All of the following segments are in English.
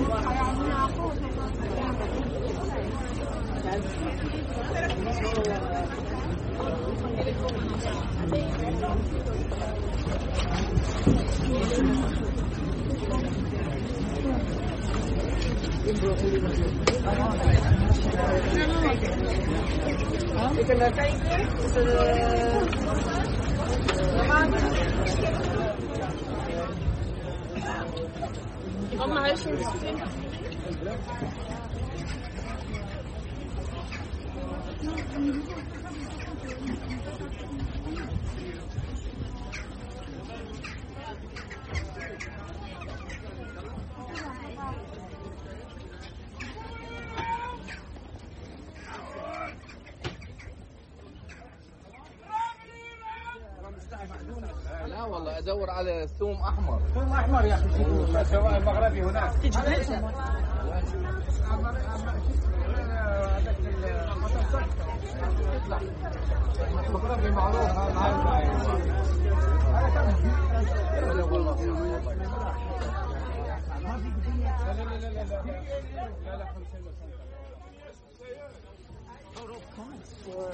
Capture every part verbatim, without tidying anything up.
Ik kan naar kijken. Ik had mijn huis in het لا والله ادور على ثوم احمر. ثوم احمر يا اخي سواء مغربي هناك. مغربي معروف Total cost for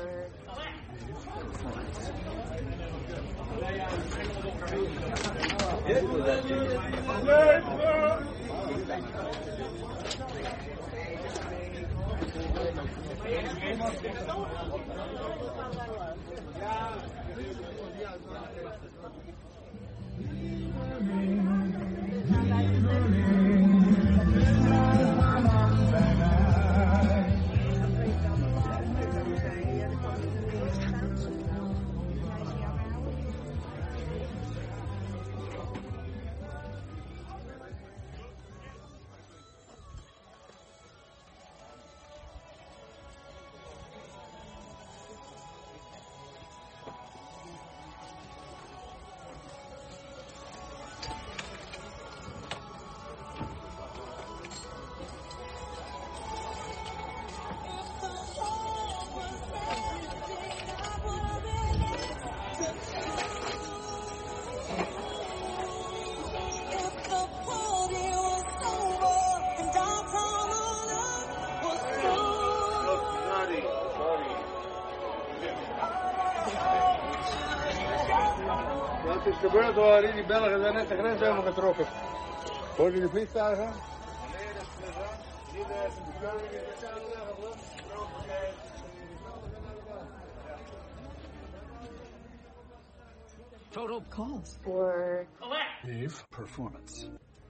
Wat is gebeurd hoor, die Belgen zijn net de grens helemaal getrokken. Hoor je de vliegtuigen? total cost for Wave performance.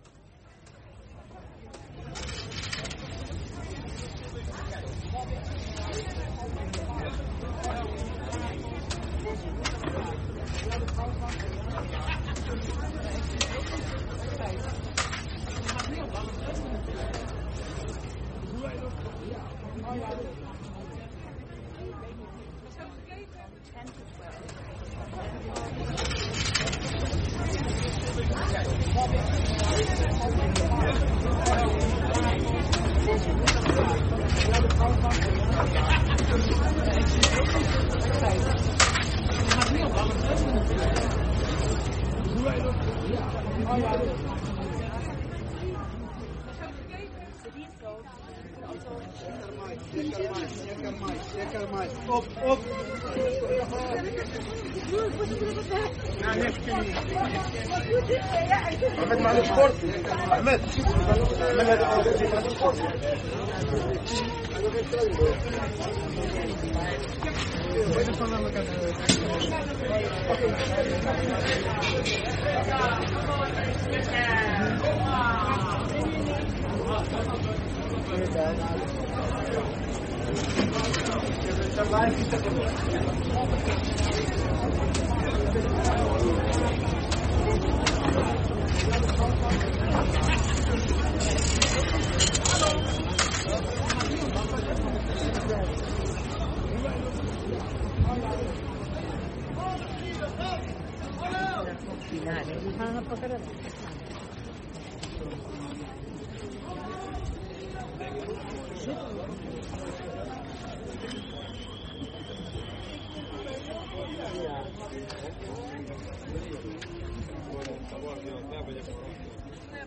Op, op. Ahmed مع السبورت احمد من هذا السبورت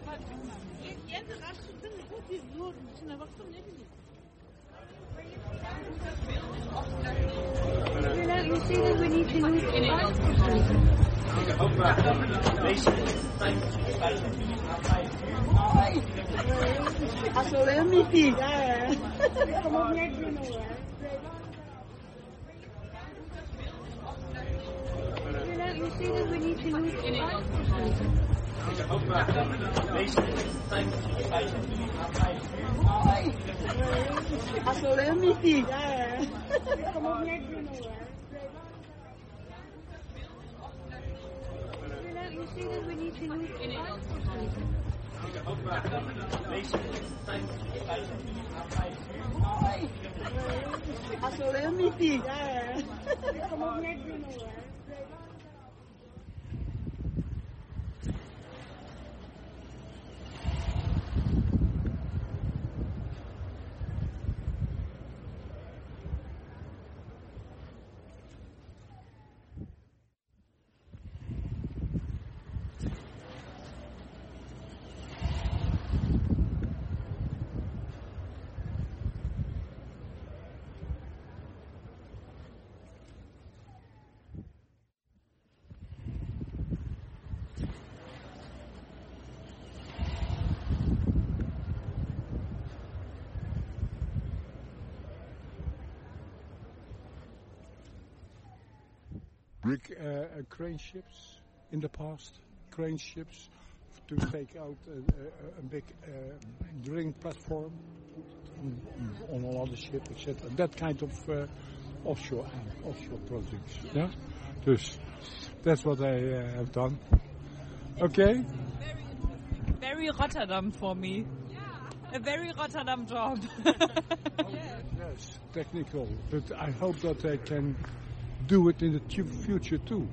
You say that we need to move Assolé mi filha, é. Como minha irmã, You say that we need to move Assolé mi filha, é. Como minha irmã, You say that we need to move Assolé mi filha, é. Como minha irmã, Big uh, uh, crane ships in the past, crane ships to take out a, a, a big uh, drilling platform on another ship, et cetera. That kind of uh, offshore uh, offshore projects. Yeah, dus that's what I uh, have done. Okay. Very, very Rotterdam for me. A very Rotterdam job. Yes, technical, but I hope that I can do it in the tu- future too.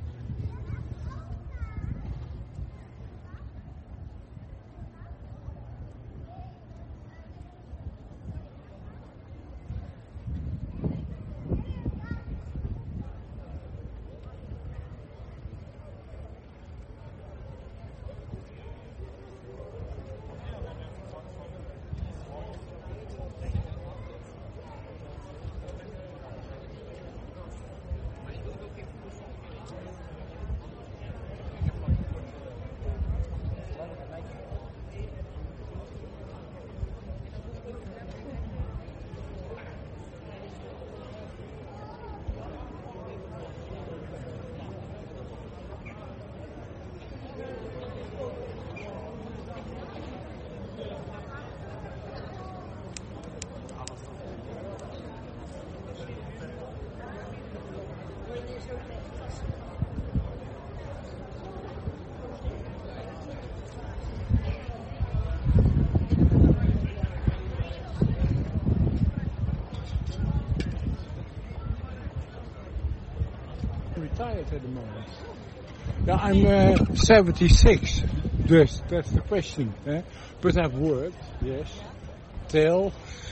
Retired at the moment. Yeah, I'm uh, seventy-six. Yes, that's the question. Eh? But I've worked, yes, till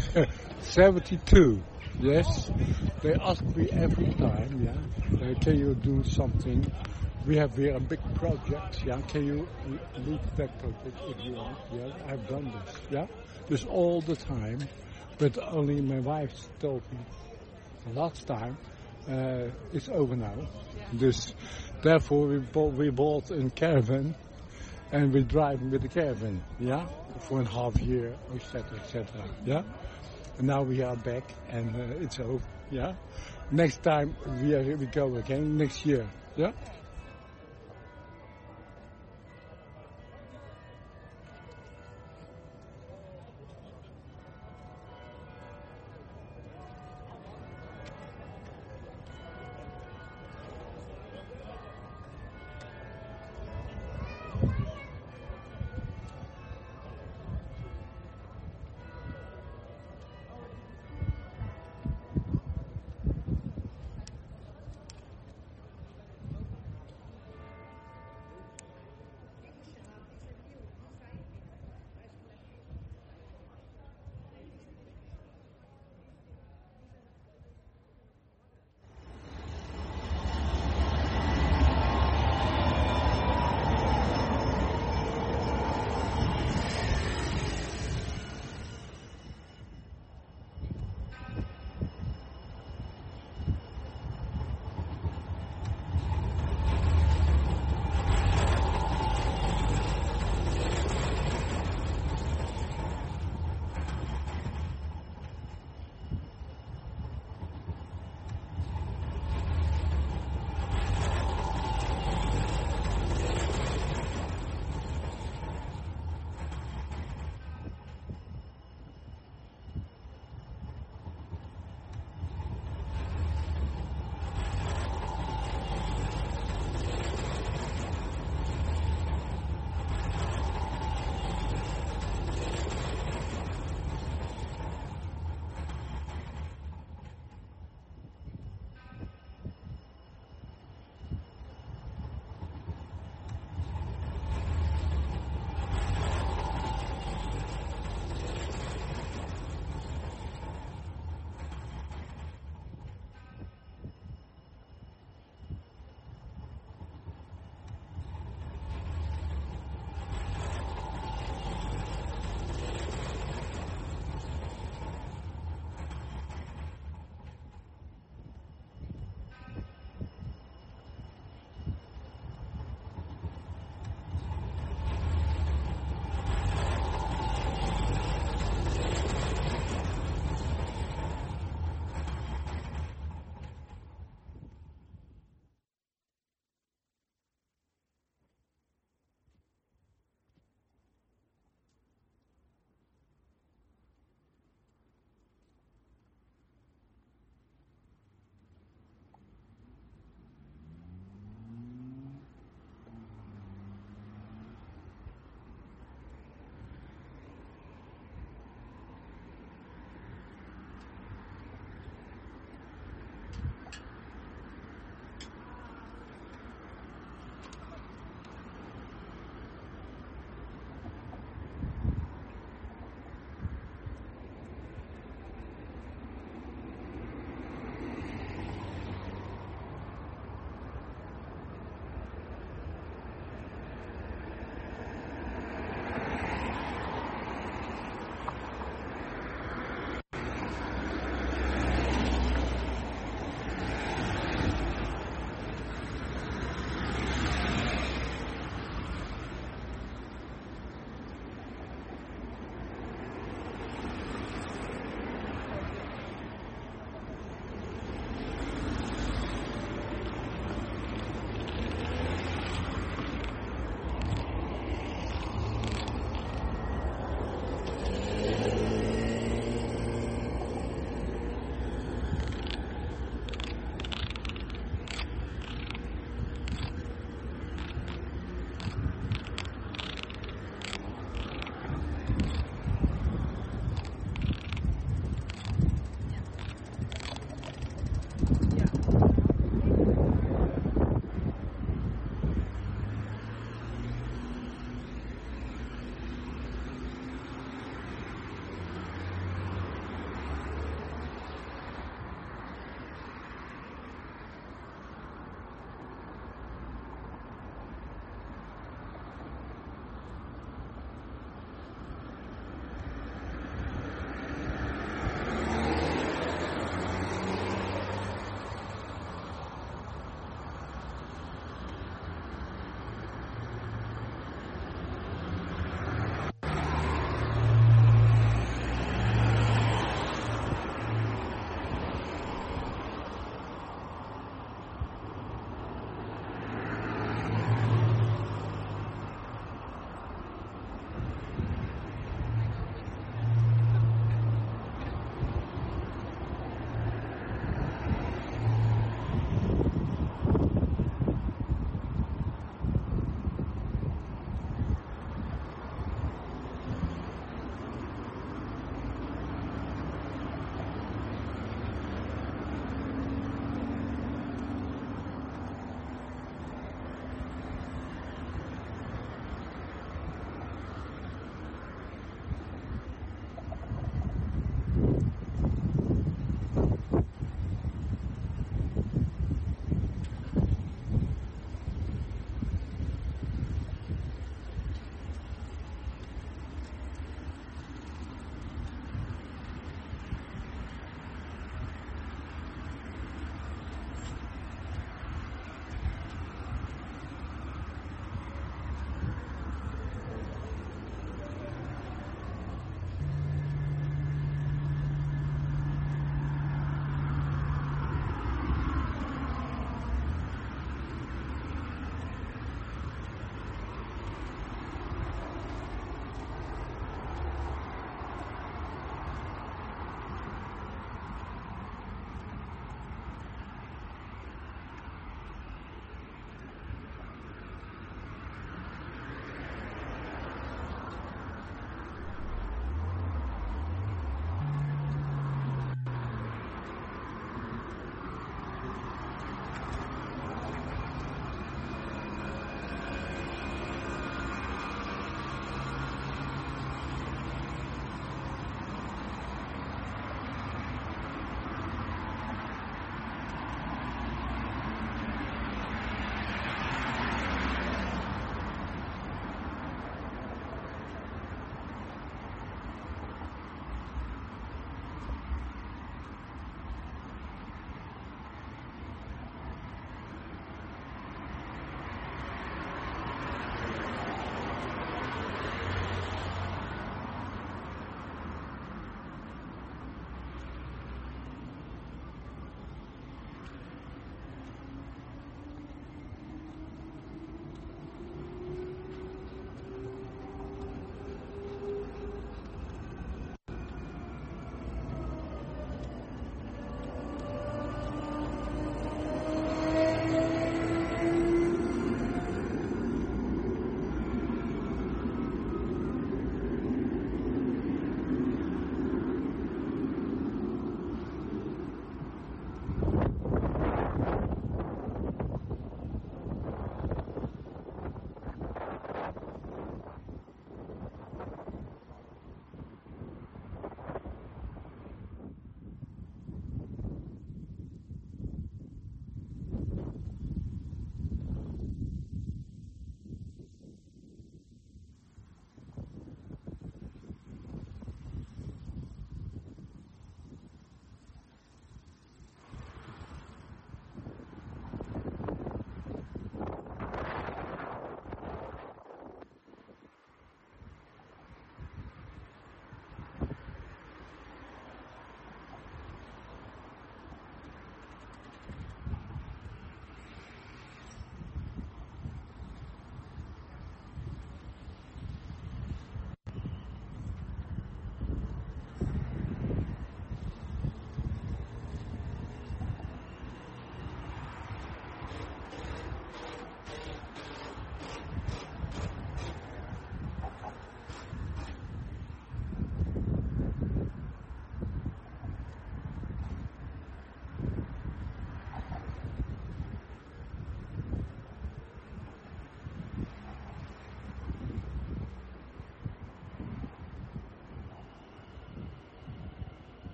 seventy-two. Yes, they ask me every time. Yeah, uh, can you do something? We have here a big project. Yeah, can you lead that project if you want? Yeah, I've done this. Yeah, this all the time. But only my wife told me last time. Uh, it's over now. Dus therefore we bought, we bought a caravan and we're driving with the caravan, yeah, for a half year, et cetera, et cetera, yeah. And now we are back and uh, it's over, yeah. Next time we are, we go again next year, yeah.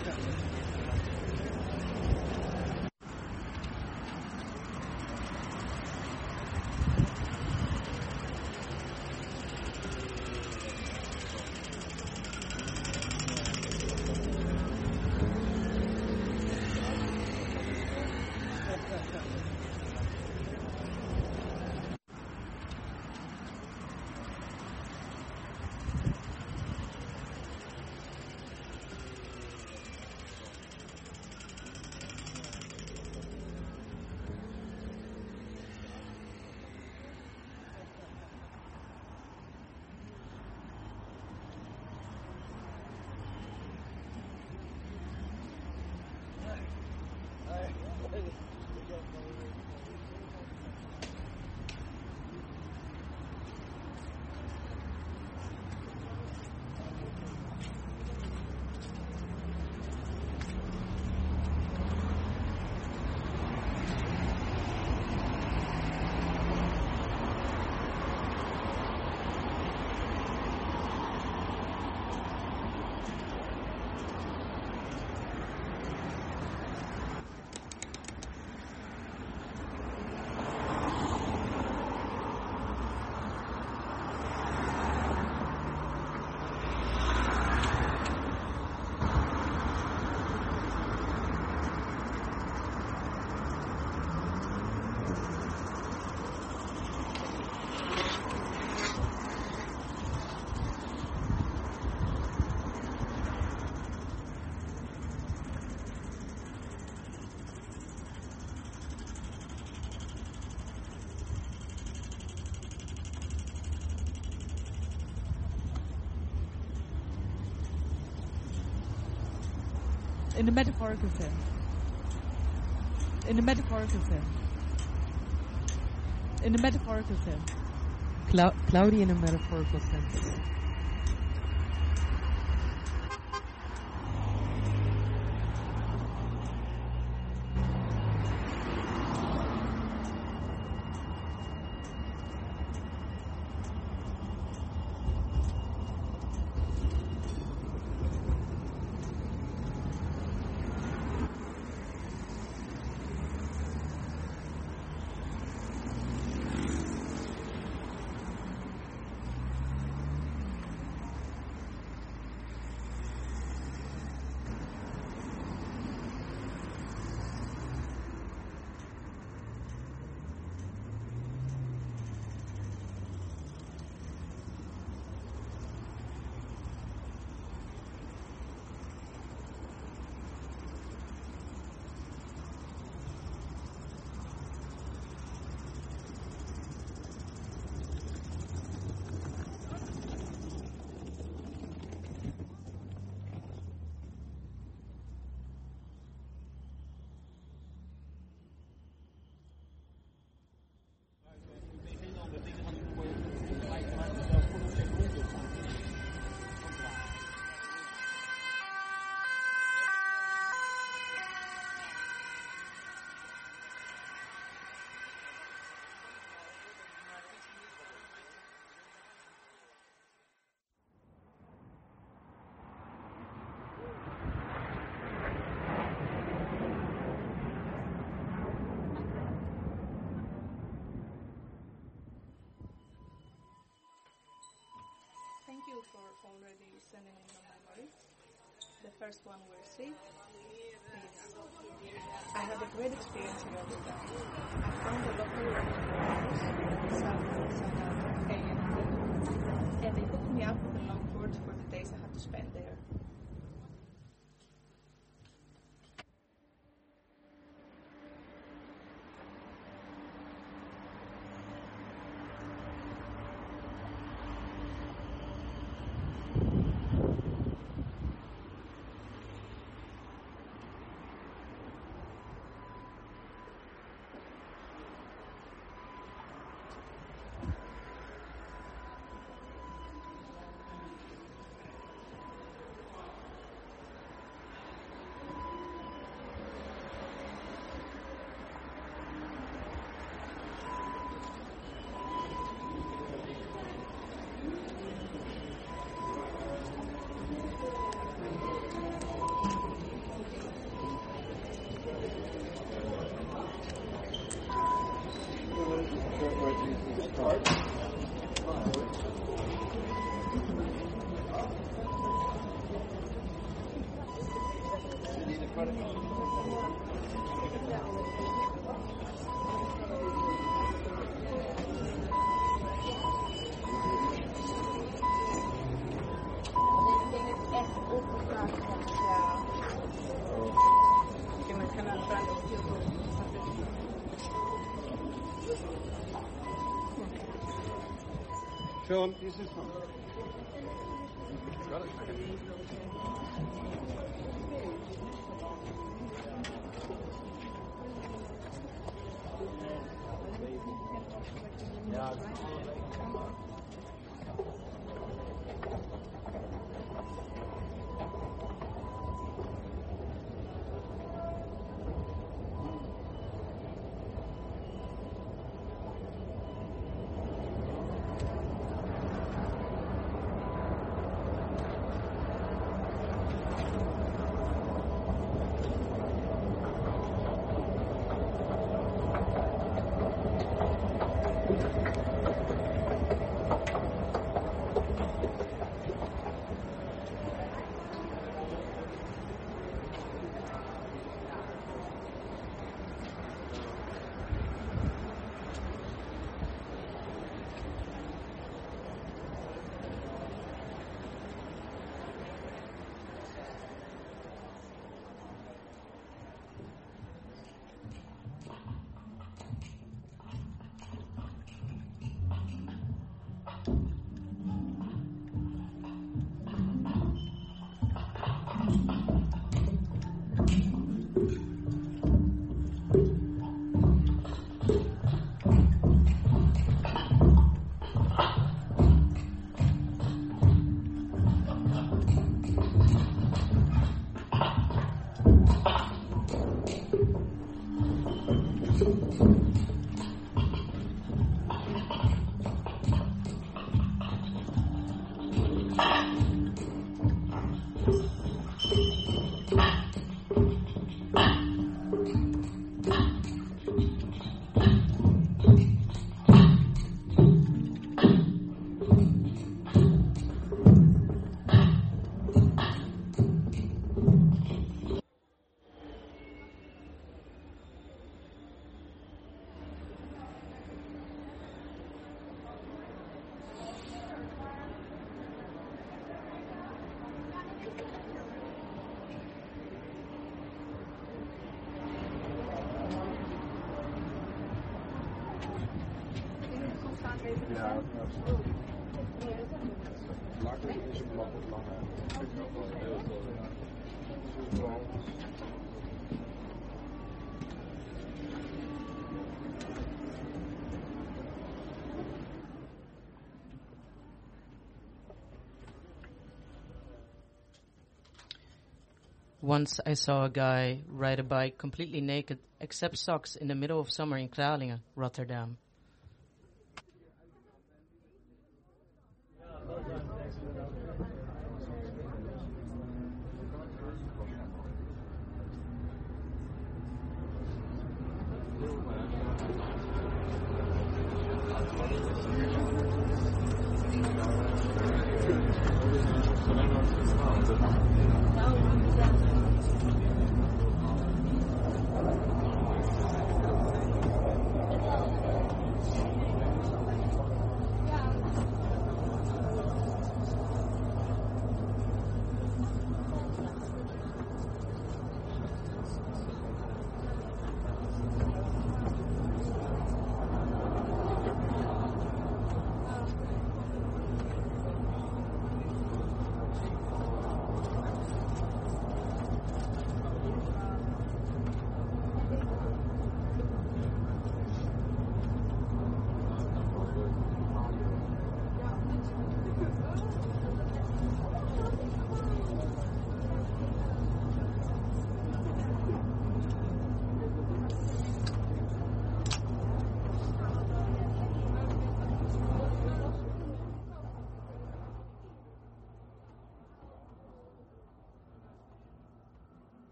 In the metaphorical sense. In the metaphorical sense. In the metaphorical sense. Clou- cloudy in a metaphorical sense. Thank you for already sending in your memories. The first one we'll see is I had a great experience in Rotterdam. I found a local restaurant, and they hooked me up with a long tour for the days I had to spend there. Sean, this is one. Once I saw a guy ride a bike completely naked, except socks, in the middle of summer in Kralingen, Rotterdam.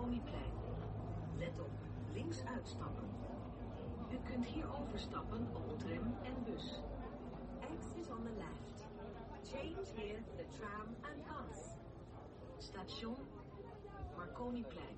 Marconiplein. Let op, links uitstappen. U kunt hier overstappen op tram en bus. Exit on the left. Change here for the tram and bus. Station Marconiplein.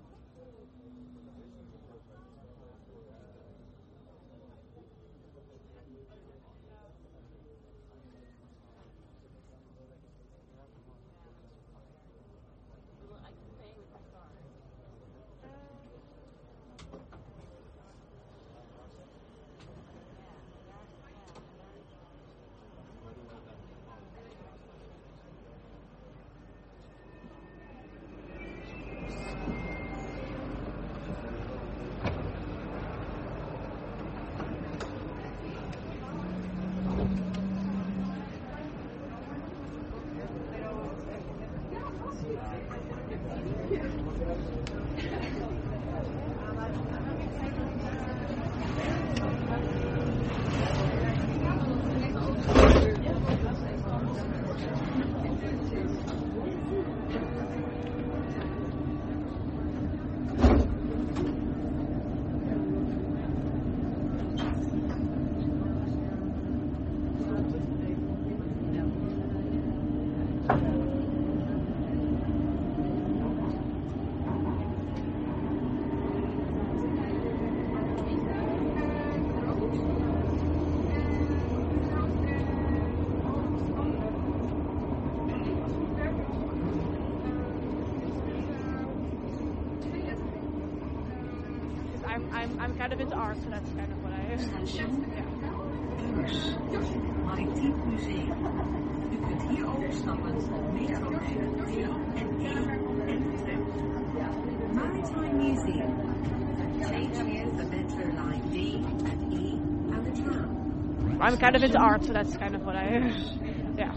I'm, I'm, I'm kind of into art, so that's kind of what I am. Maritiem Museum. U kunt hier overstappen op metrolijn D en E en de tram. Maritime Museum. Change here for metro line D and E and the tram. I'm kind of into art, so that's kind of what I am. Yeah.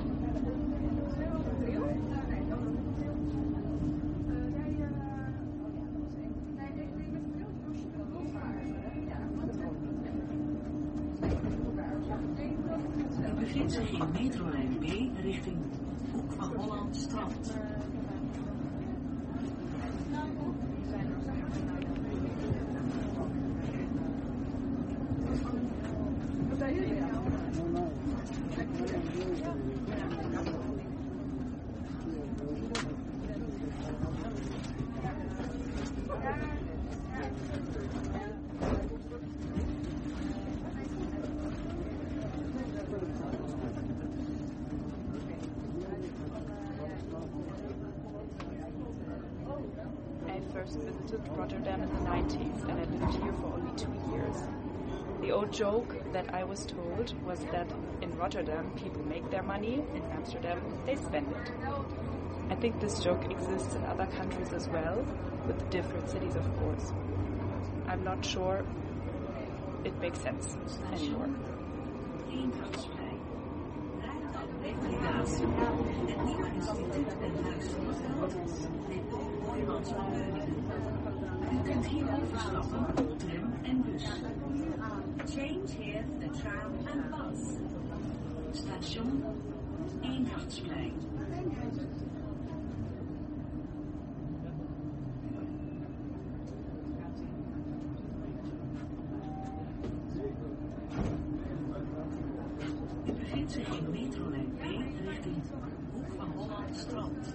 Bevindt zich in metrolijn B richting Hoek van Holland Strand. First visited Rotterdam in the nineties and I lived here for only two years. The old joke that I was told was that in Rotterdam people make their money, in Amsterdam they spend it. I think this joke exists in other countries as well, with different cities of course. I'm not sure it makes sense anymore. Recreatie. Het nieuwe instituut en huis van het veld. Depot Boijmans van Beuningen. U kunt hier overstappen op tram en bus. Change here for the tram and bus. Station Eendrachtsplein. U bevindt zich in metrolijn B richting Hoek van Holland Strand.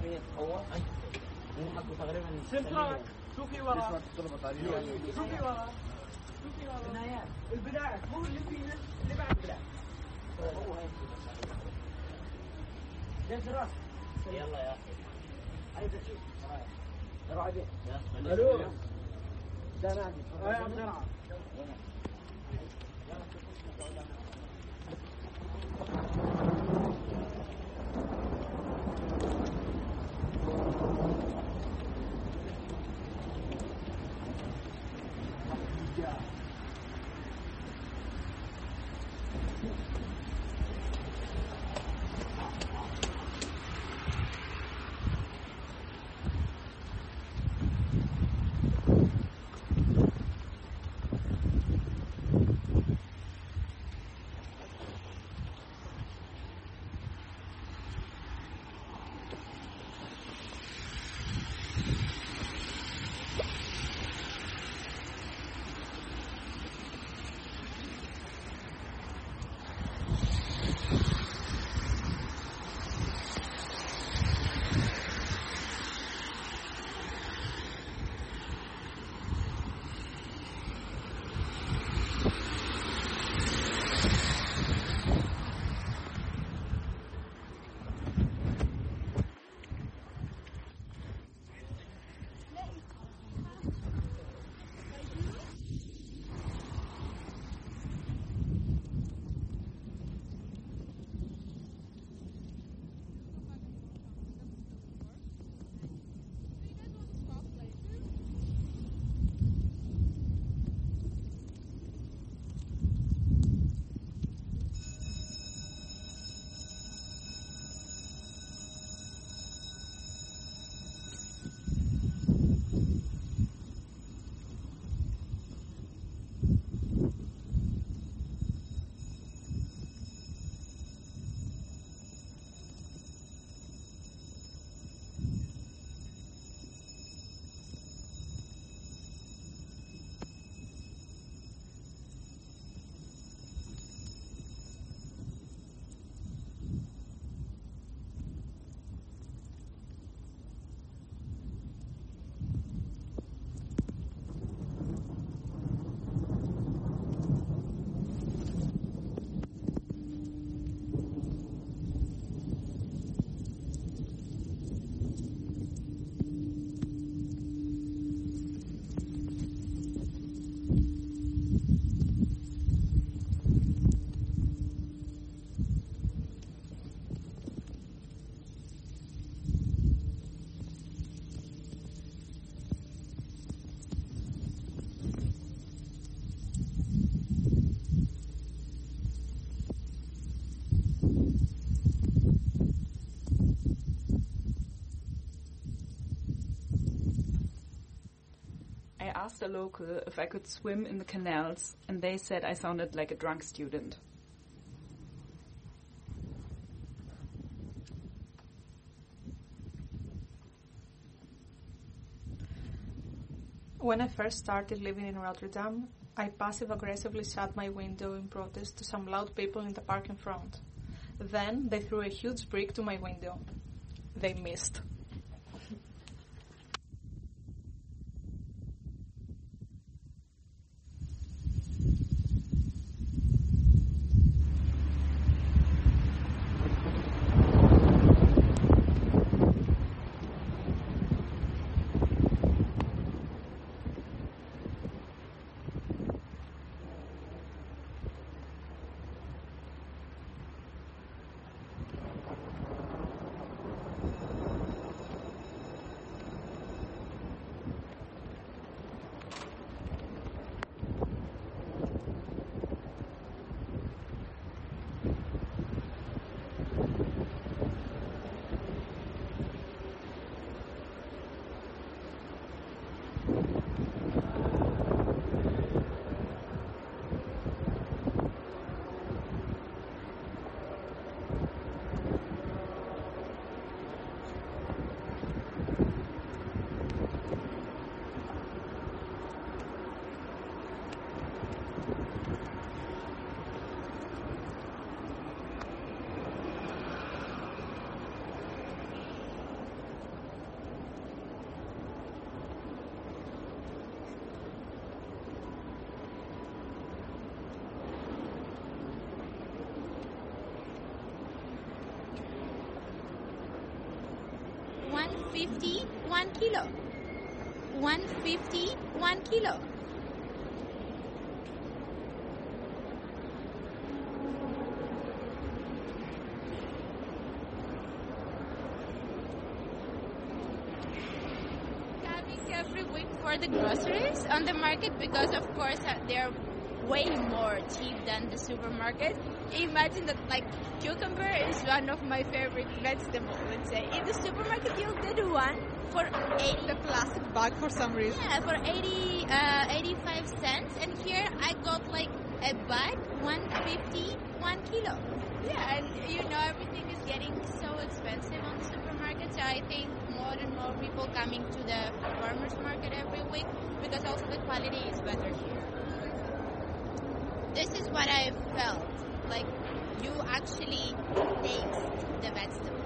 سنتراك شوفي ورا شوفي ورا شوفي ورا البلاع مو اللي فينا اللي بعد البلاع هو هيك جزرة يلا يا اخي عايز اشوف روح عليه الو سلام يا بسرعه I asked a local if I could swim in the canals, and they said I sounded like a drunk student. When I first started living in Rotterdam, I passive-aggressively shut my window in protest to some loud people in the park in front. Then they threw a huge brick to my window. They missed. fifty, one kilo. one fifty, one kilo. Coming every week for the groceries on the market because, of course, uh, they're way more cheap than the supermarket. Imagine that, like, cucumber is one of my favorite vegetables, let's say. In the supermarket, you'll get one for eighty. The plastic bag for some reason. Yeah, for eighty, uh, eighty-five cents. And here I got, like, a bag, one fifty, one kilo. Yeah, and, you know, everything is getting so expensive on the supermarket, so I think more and more people coming to the farmer's market every week because also the quality is better here. This is what I felt, like you actually taste the vegetable.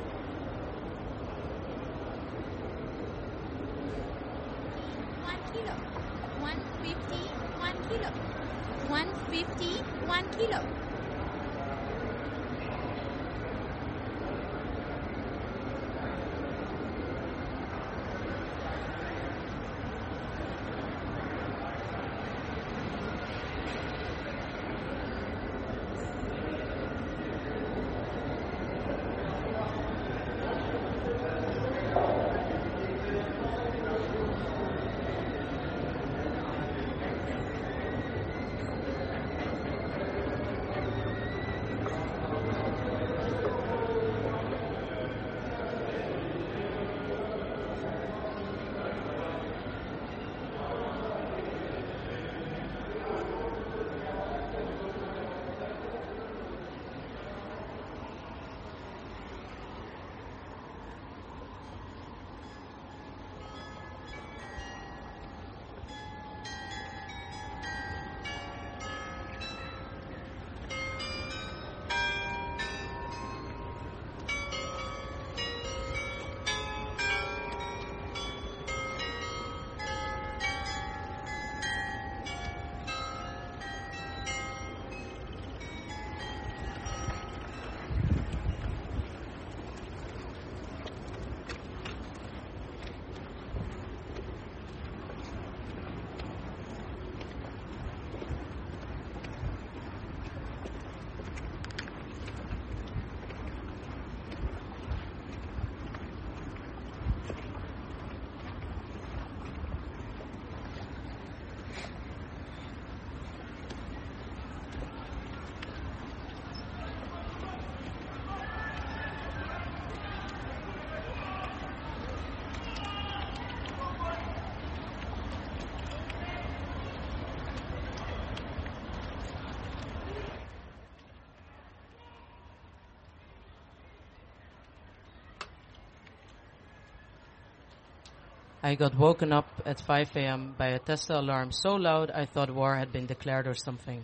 One kilo, one fifty, one kilo, one fifty, one kilo. I got woken up at five a.m. by a Tesla alarm so loud I thought war had been declared or something.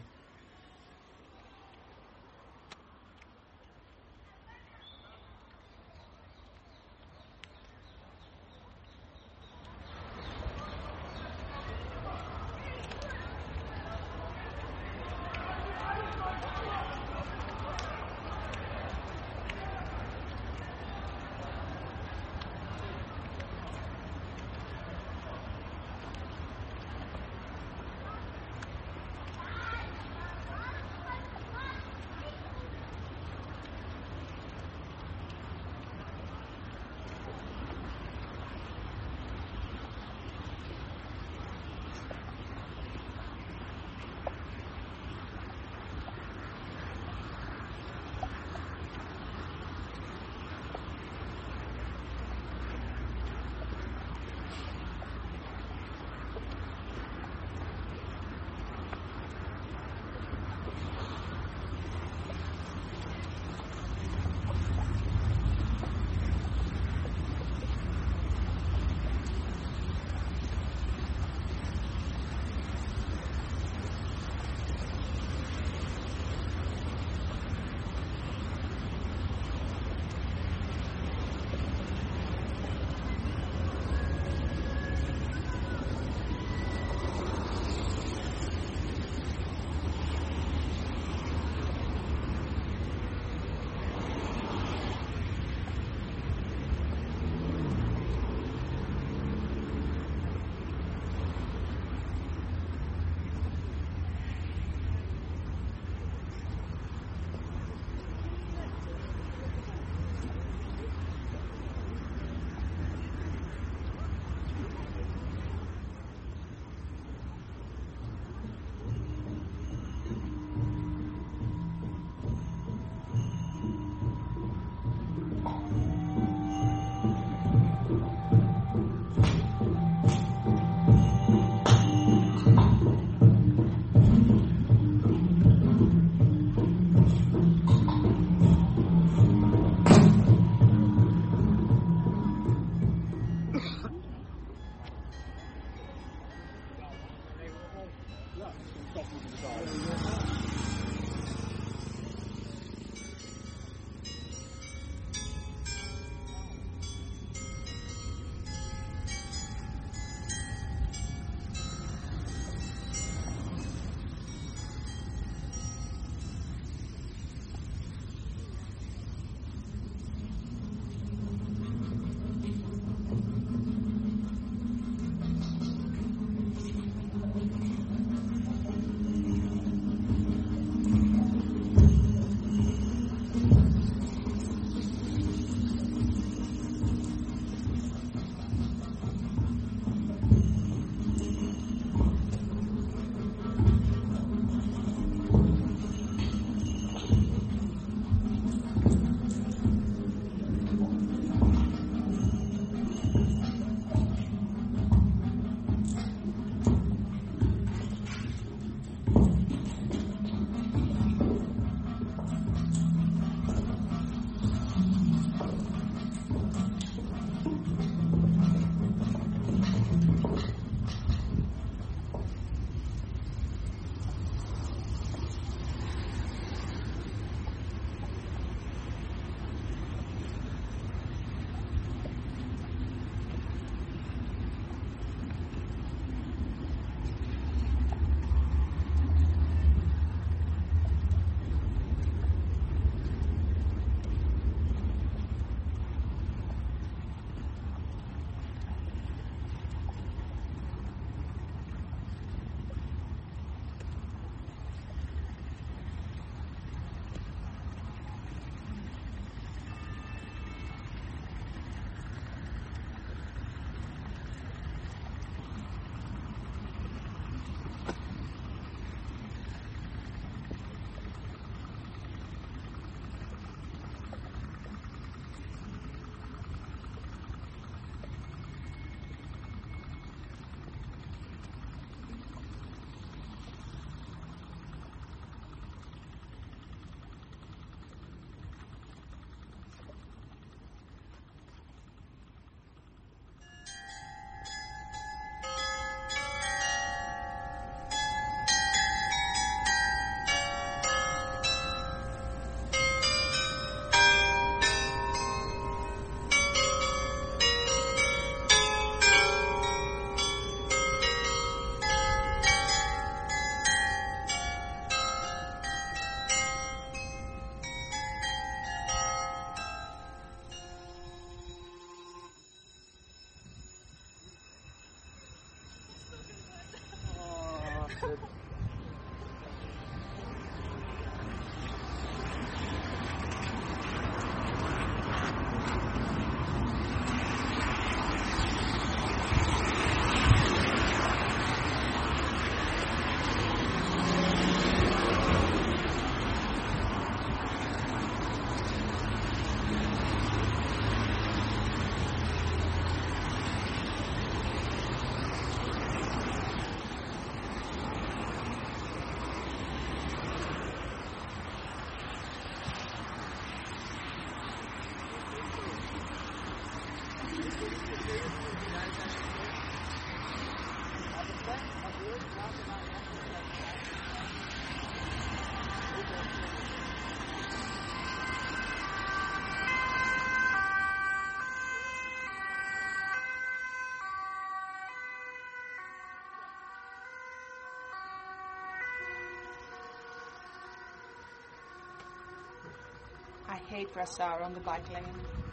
I hate rush hour on the bike lane.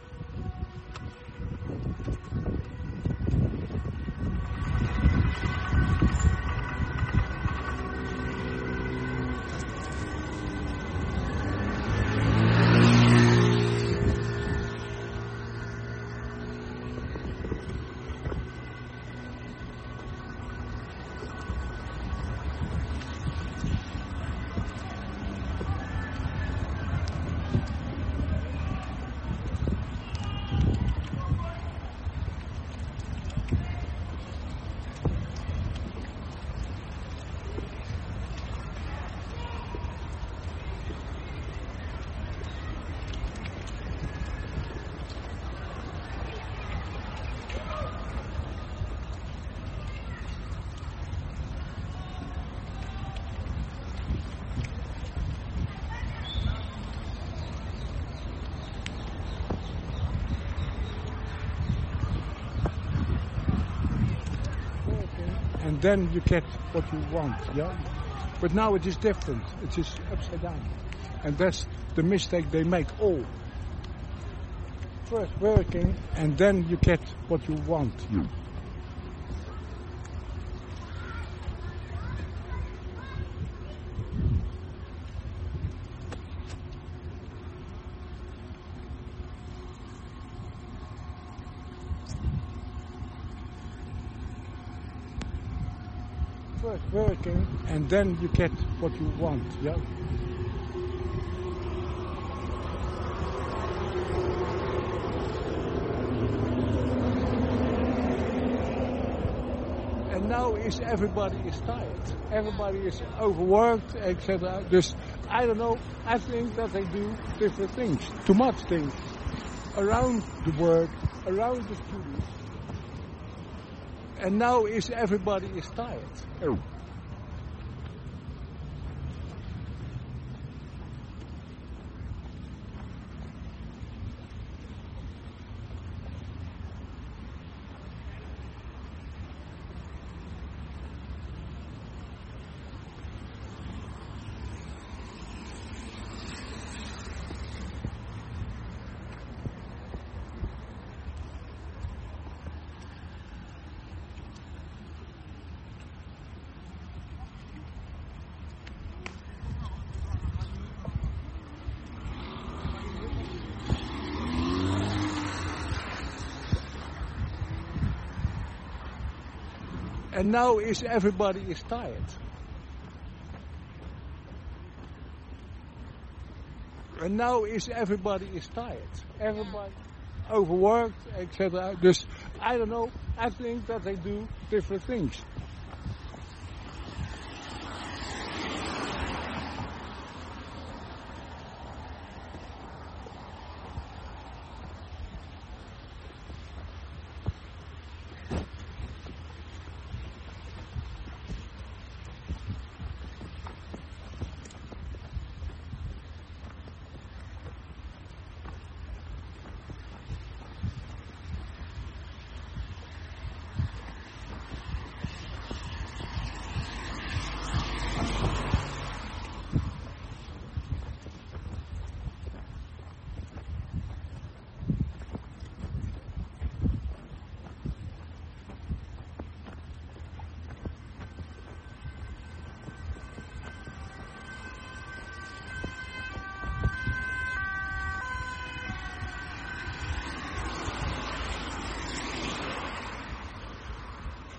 And then you get what you want, yeah? But now it is different. It is upside down. And that's the mistake they make all. First working, and then you get what you want. Yeah. First working, and then you get what you want, yeah? And now is everybody is tired. Everybody is overworked, et cetera. Just, I don't know, I think that they do different things. Too much things. Around the work, around the studies. And now is everybody is tired. Oh. And now is everybody is tired. And now is everybody is tired. Everybody overworked, et cetera. Just, I don't know, I think that they do different things.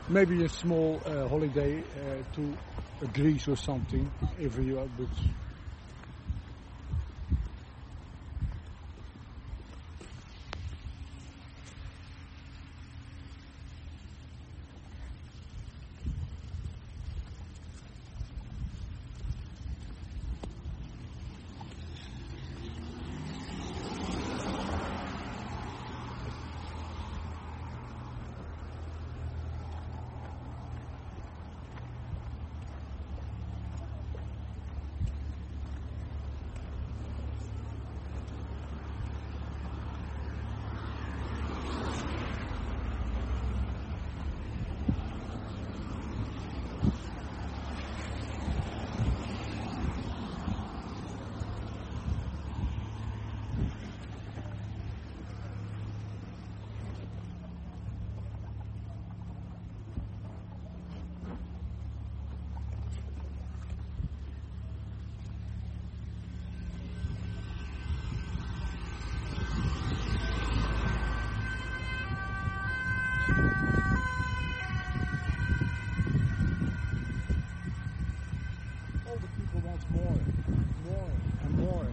maybe a small uh, holiday uh, to uh, Greece or something every year, but all the people want more, more and more.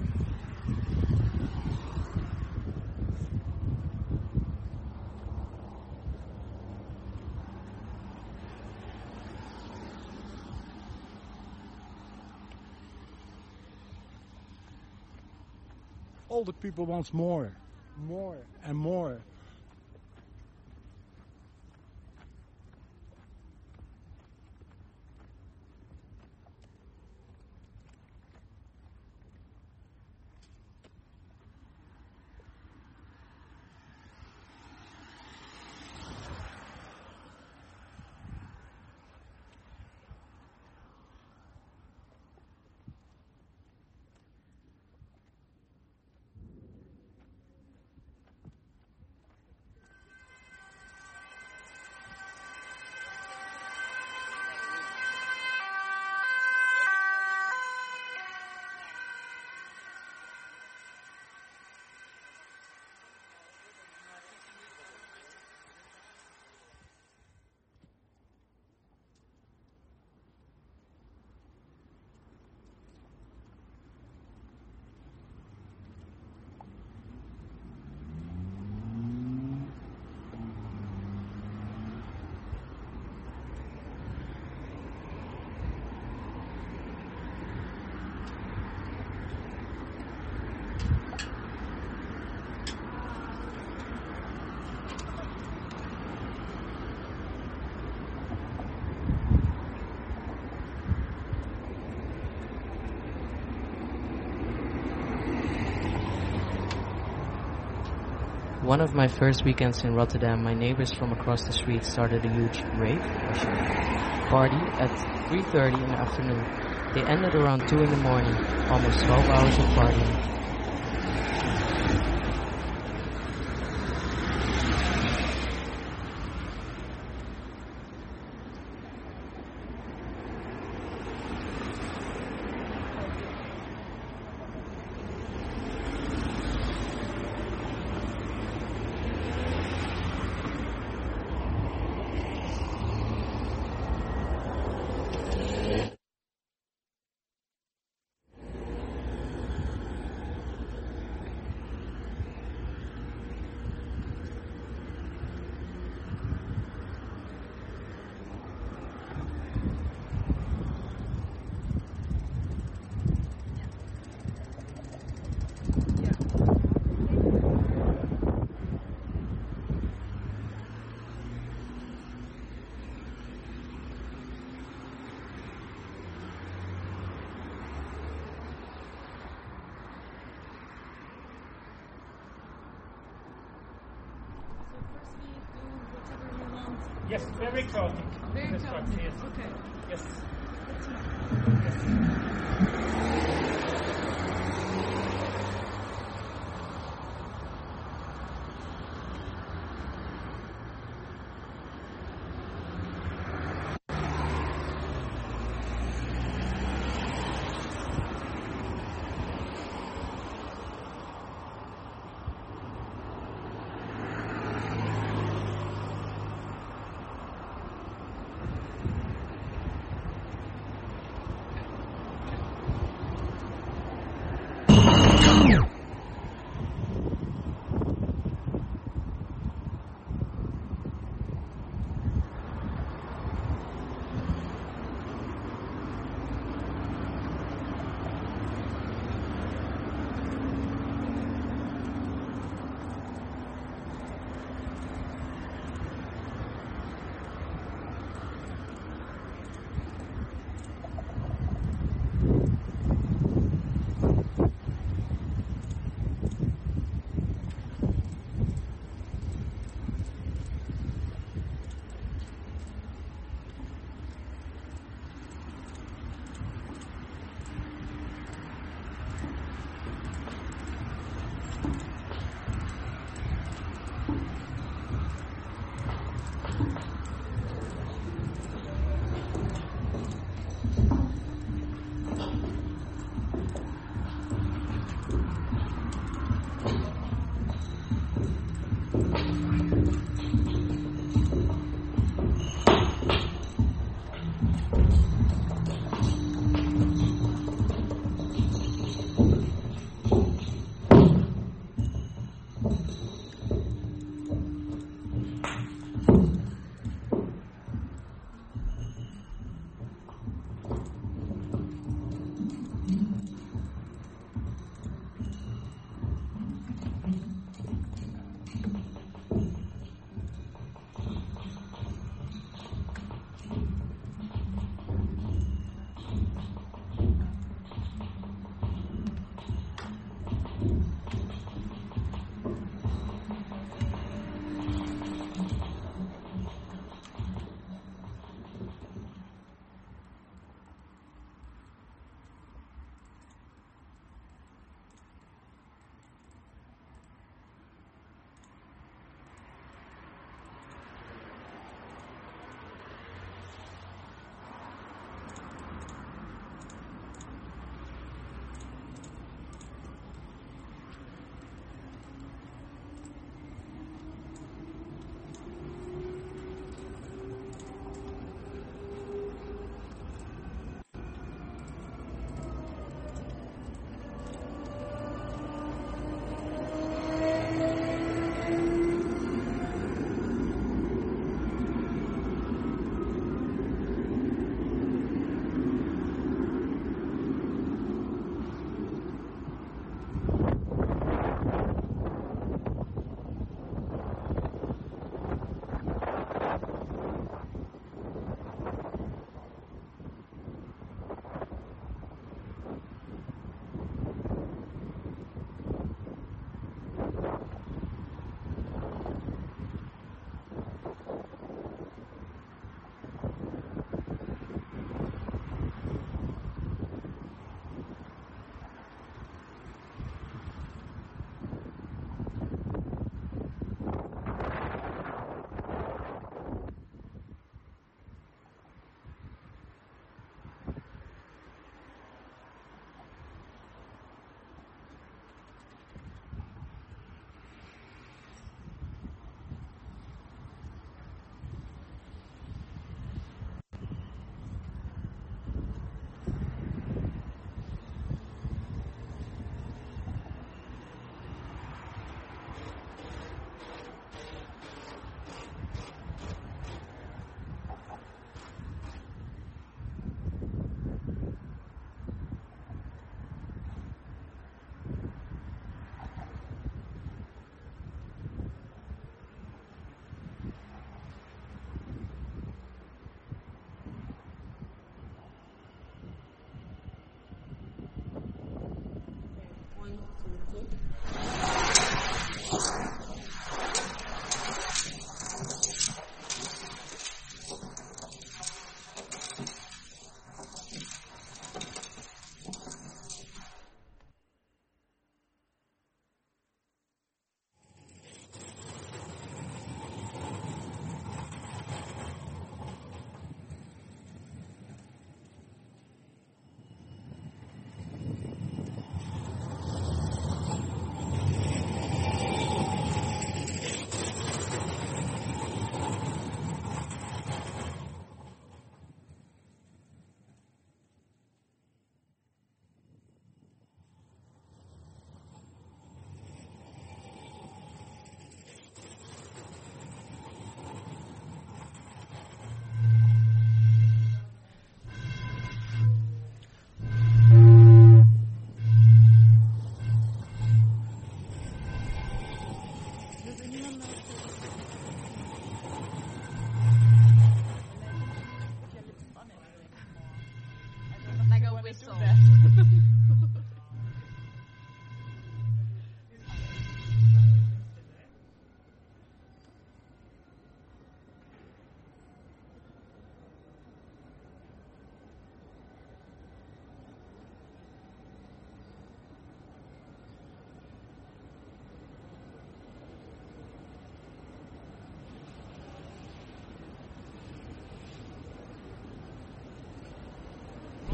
All the people want more, more and more. One of my first weekends in Rotterdam, my neighbors from across the street started a huge rave party at three thirty in the afternoon. They ended around two in the morning, almost twelve hours of partying. Yes, very chaotic. Very This chaotic. one, yes. Okay. Yes. That's right.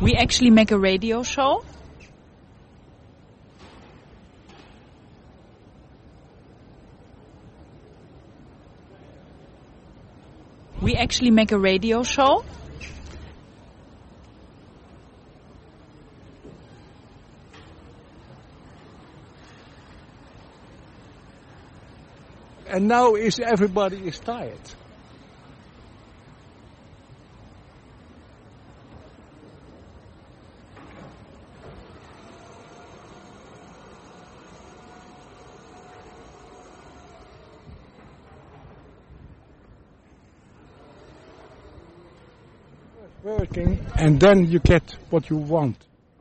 We actually make a radio show. We actually make a radio show. And now is everybody is tired. Working, and then you get what you want.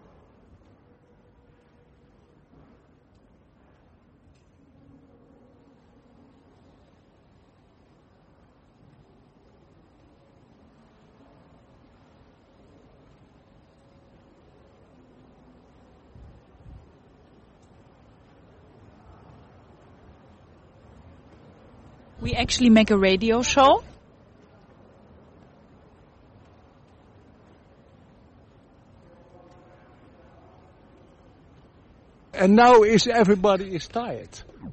We actually make a radio show. And now is everybody is tired.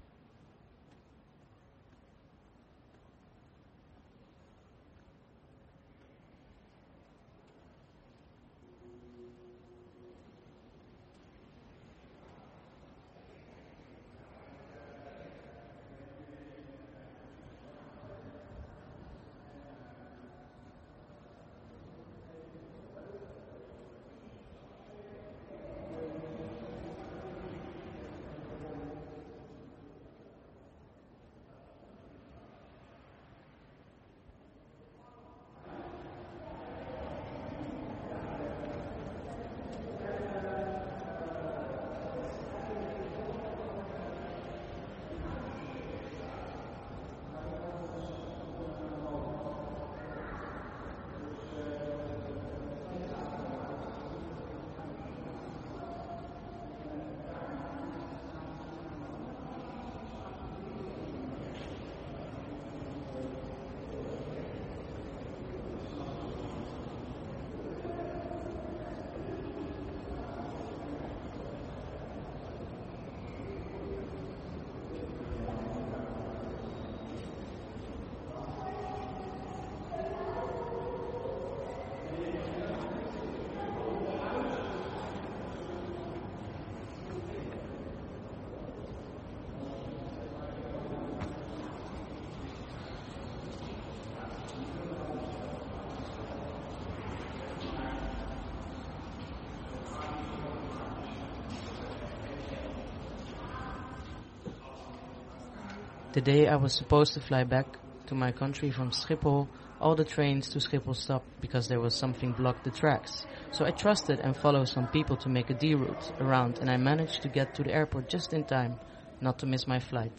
The day I was supposed to fly back to my country from Schiphol, all the trains to Schiphol stopped because there was something blocked the tracks. So I trusted and followed some people to make a D route around, and I managed to get to the airport just in time, not to miss my flight.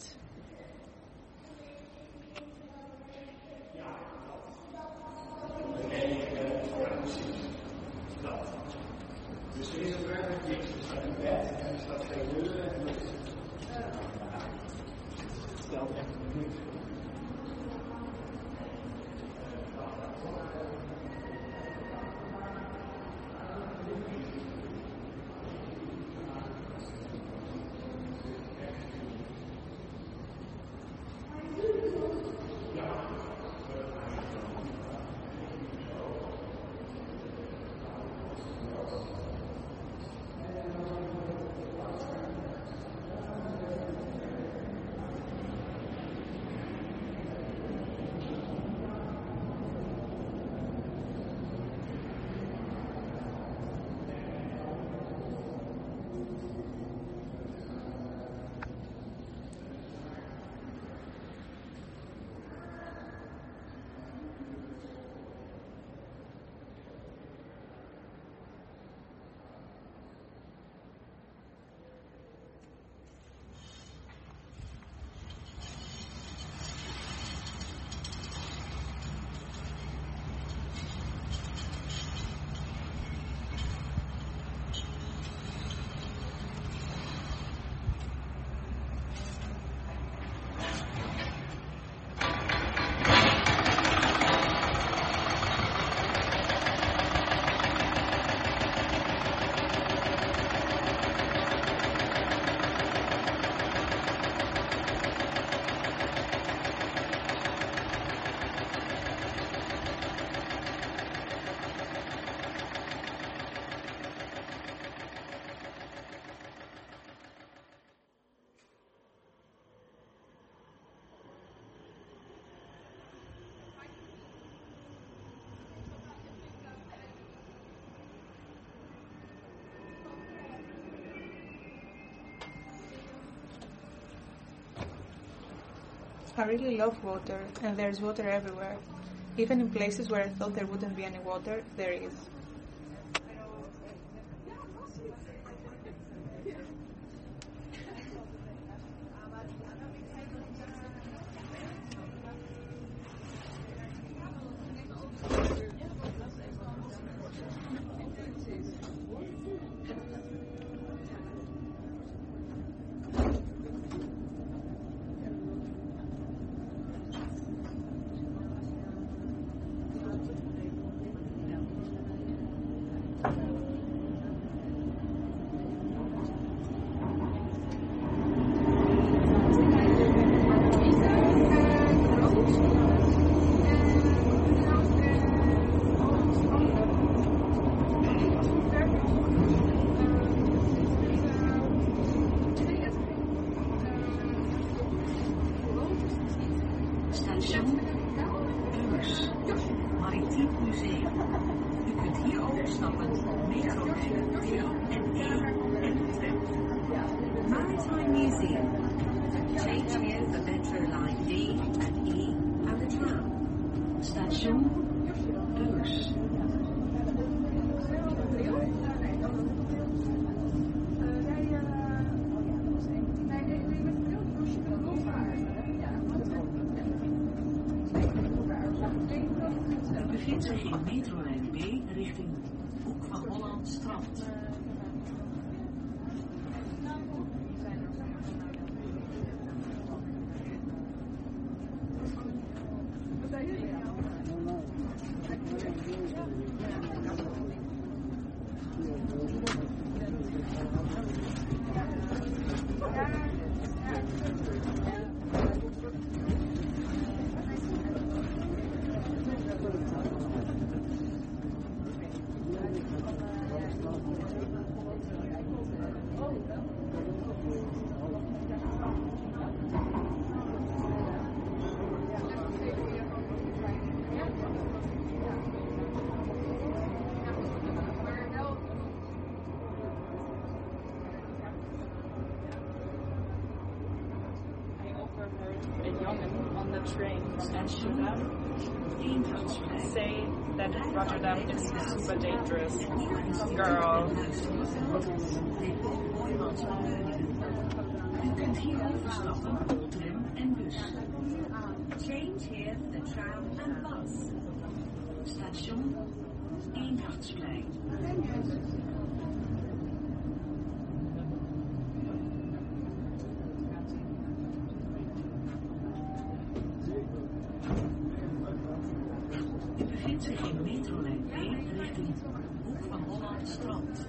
I really love water, and there's water everywhere. Even in places where I thought there wouldn't be any water, there is. train from Amsterdam say that Rotterdam is super dangerous. Girl. U kunt hier overstappen op tram en bus. Change here the tram and bus. Station Eendrachtsplein. U bevindt zich in metrolijn B richting Hoek van Holland Strand.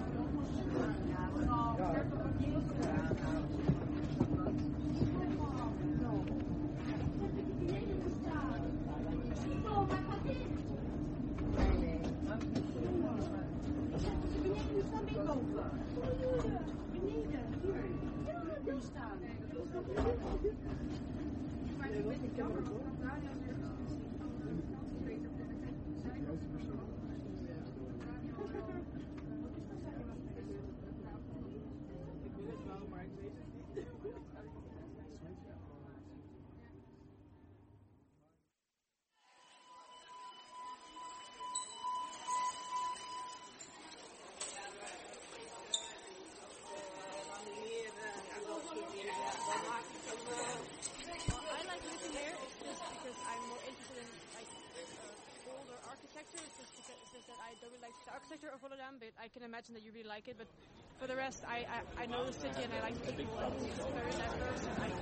Of Rotterdam, but I can imagine that you really like it. But for the rest, I I, I know the city and I like the people, and it's very diverse. And I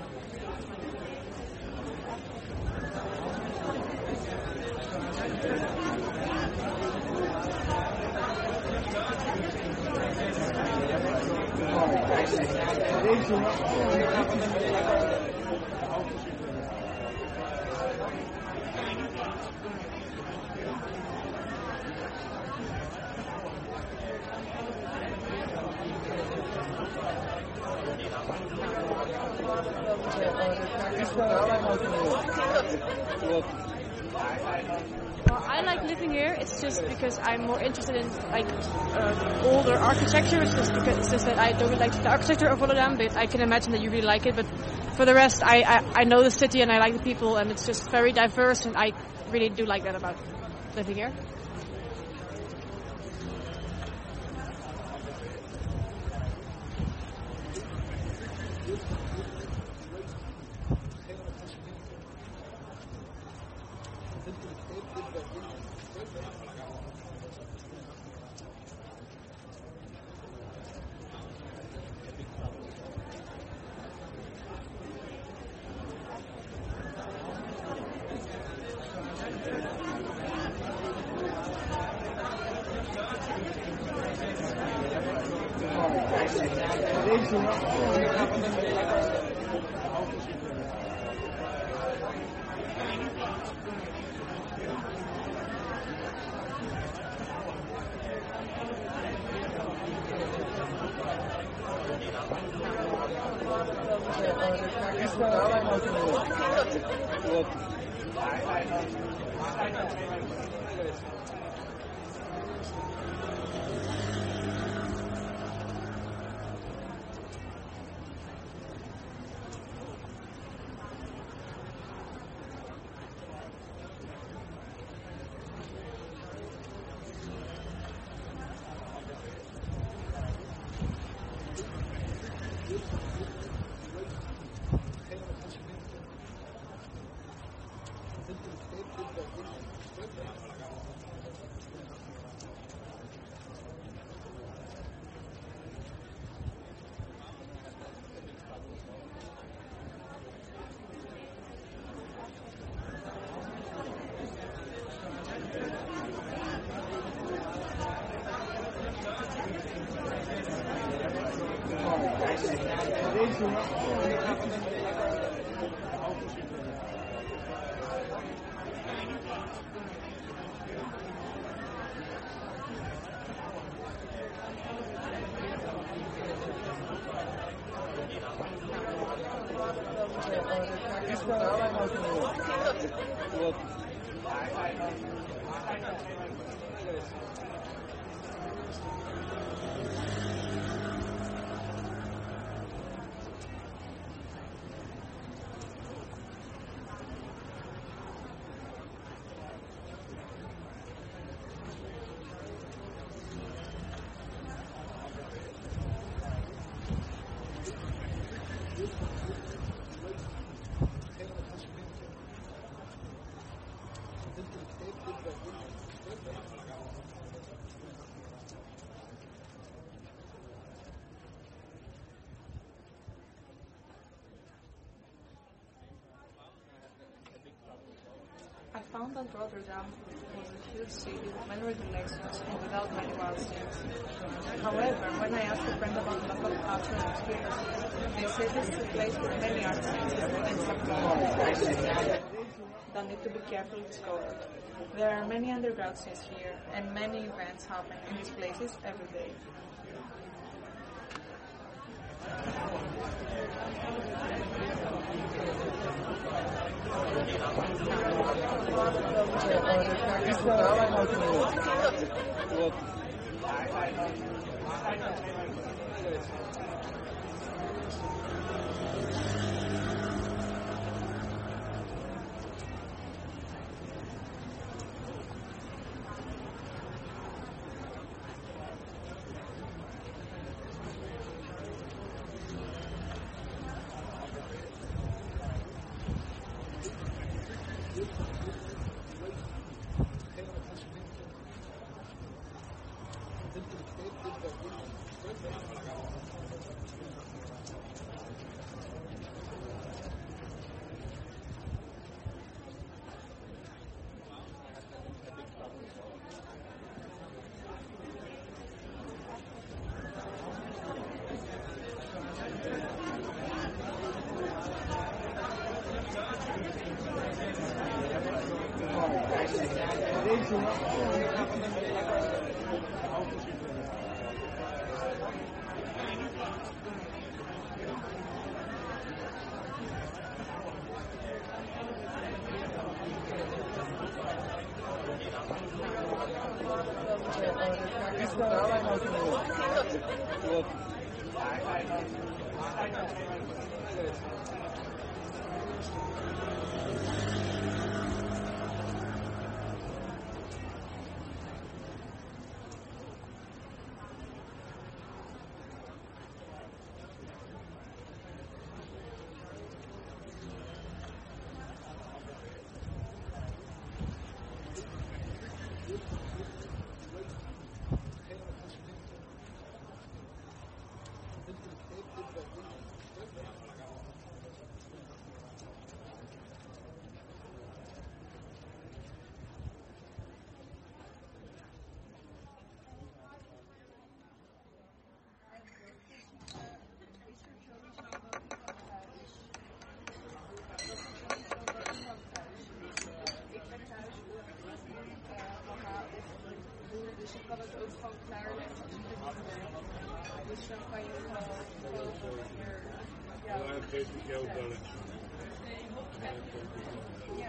Well, I I like living here. It's just because I'm more interested in like uh, older architecture. It's just because it's just that I don't really like the architecture of Rotterdam, but I can imagine that you really like it. But for the rest, I, I, I know the city and I like the people, and it's just very diverse, and I really do like that about living here. I found that Rotterdam was a huge city with many regulations and without many wild things. However, when I asked a friend about local culture and experiences, they said this is a place with many art scenes and some that need to be carefully discovered. There are many underground scenes here, and many events happen in these places every day. Dus je kan het ook gewoon klaarleggen als je het niet. Dus dan kan je gewoon gewoon weer. Ja, dan geef ik jou belletje. Ja.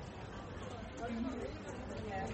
Ja.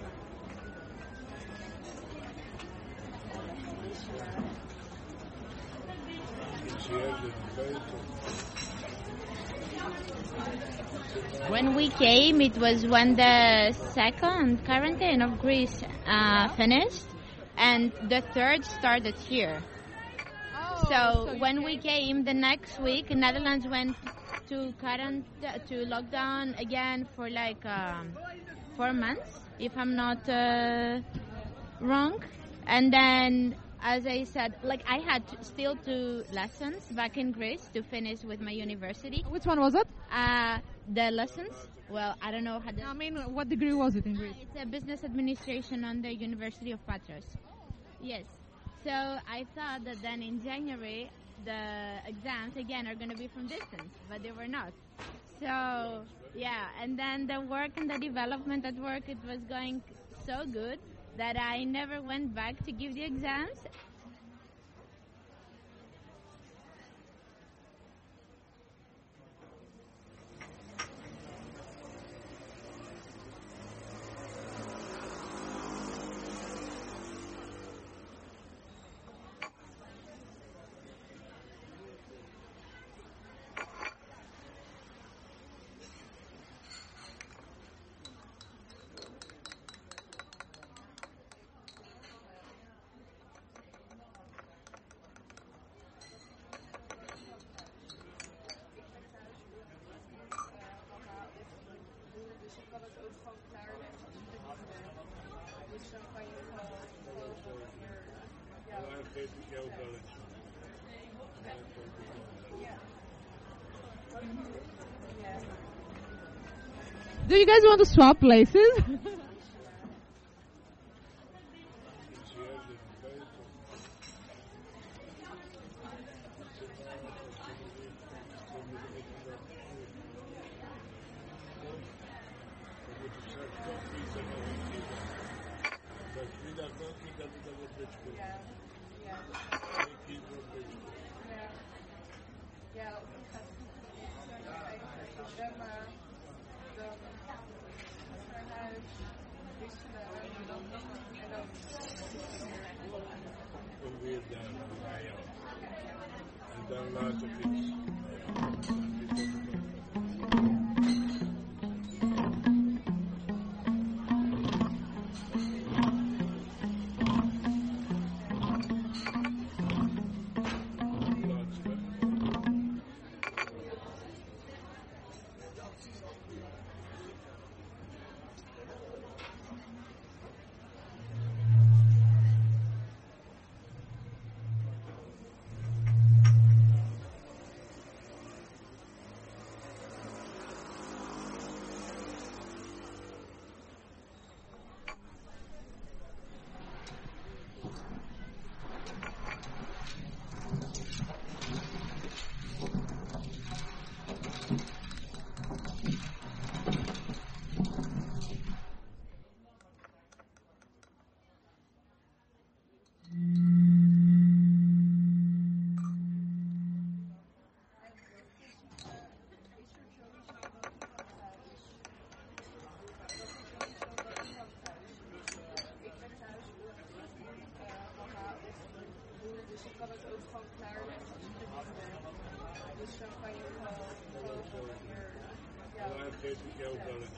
When we came, it was when the second quarantine of Greece uh, finished, and the third started here. Oh, so, so when we came, the next week, Netherlands went to quarant- to lockdown again for like um, four months, if I'm not uh, wrong. And then, as I said, like I had to still two lessons back in Greece to finish with my university. Which one was it? Uh, the lessons. Well, I don't know how. The I mean, what degree was it in Greece? It's a business administration on the University of Patras. Yes. So I thought that then in January the exams again are going to be from distance, but they were not. So yeah, and then the work and the development at work, it was going so good that I never went back to give the exams. Do you guys want to swap places? geef ik jou wel eens.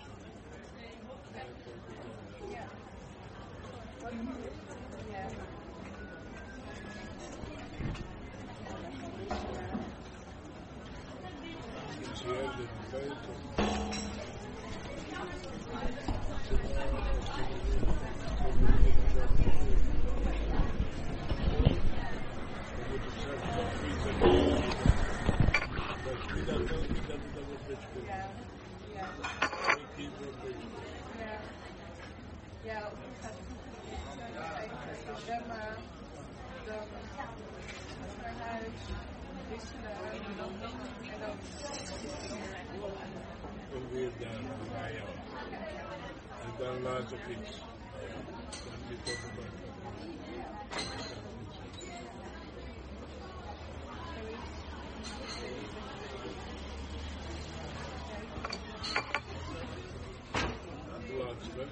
Weer daar bij jou. En dan later iets. Dan zit het erbij. Laatste.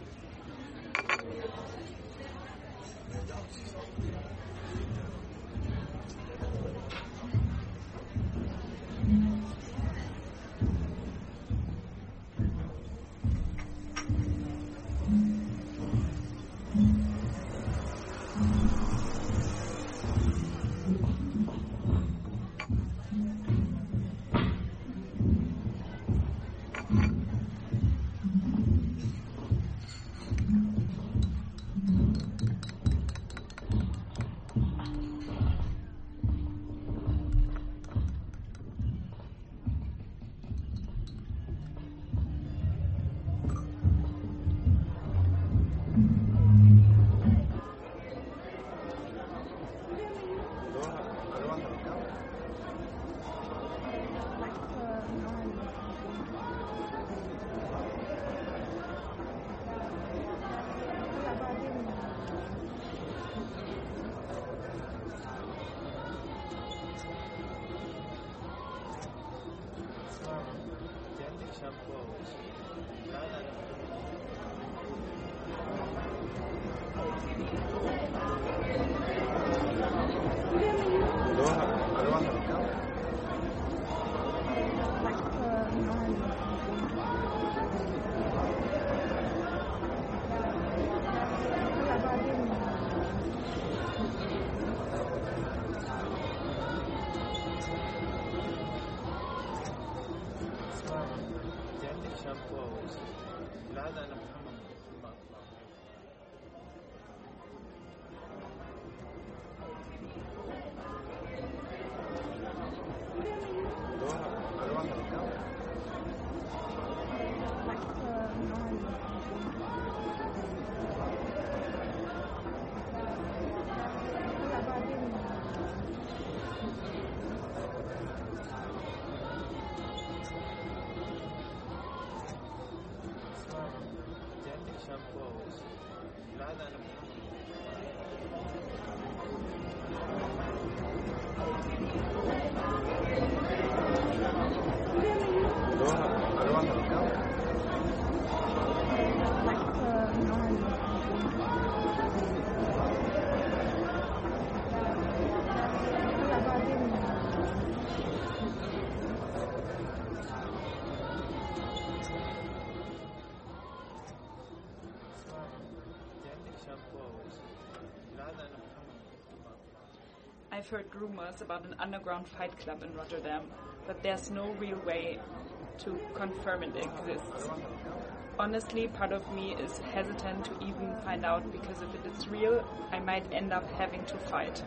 I've heard rumors about an underground fight club in Rotterdam, but there's no real way to confirm it exists. Honestly, part of me is hesitant to even find out, because if it is real, I might end up having to fight.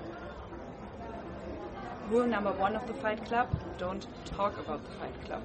Rule number one of the Fight Club: don't talk about the Fight Club.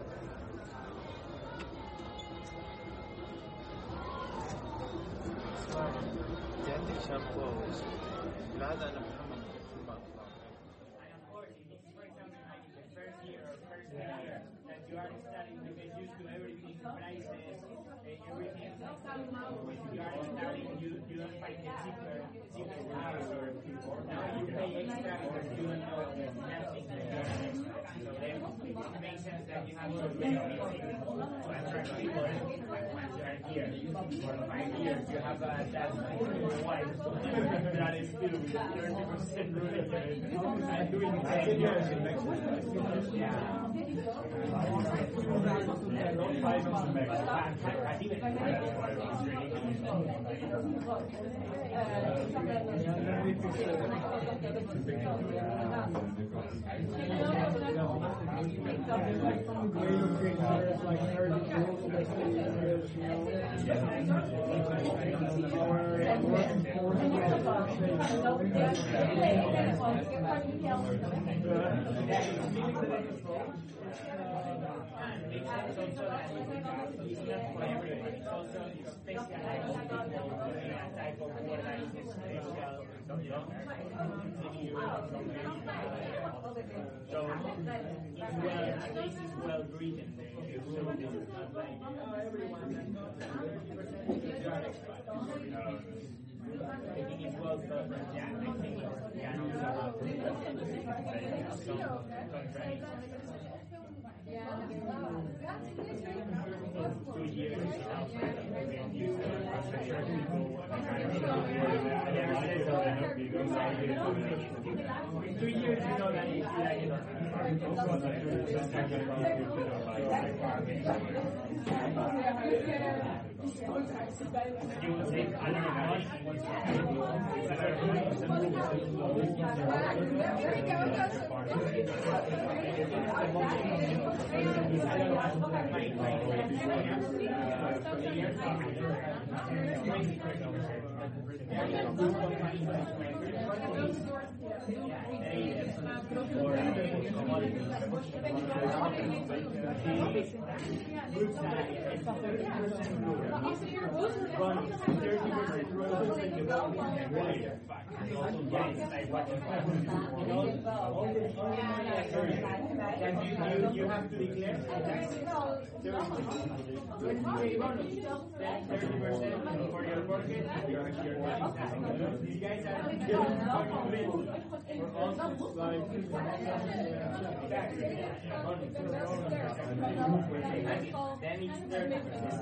You are starting to get used to everything, prices, everything. You are starting, you, you don't find the cheaper, cheaper cars, or now you pay extra because you don't know nothing that you are an extra. So then it makes sense that you have to pay to attract people once you are here for five years, you have a that wife that is still thirty percent ruling and doing the same years in Mexico. Yeah. I think that's why So it's well, at least it's well written. So this is not like, oh, everyone has got thirty percent I think it's well thought. Yeah, I think it's yeah, some contracts. Two years outside of the use of infrastructure people. In two years, you know that it's like you will take a lot of money. You have to declare thirty percent for your mortgage. These guys are for also like then it's thirty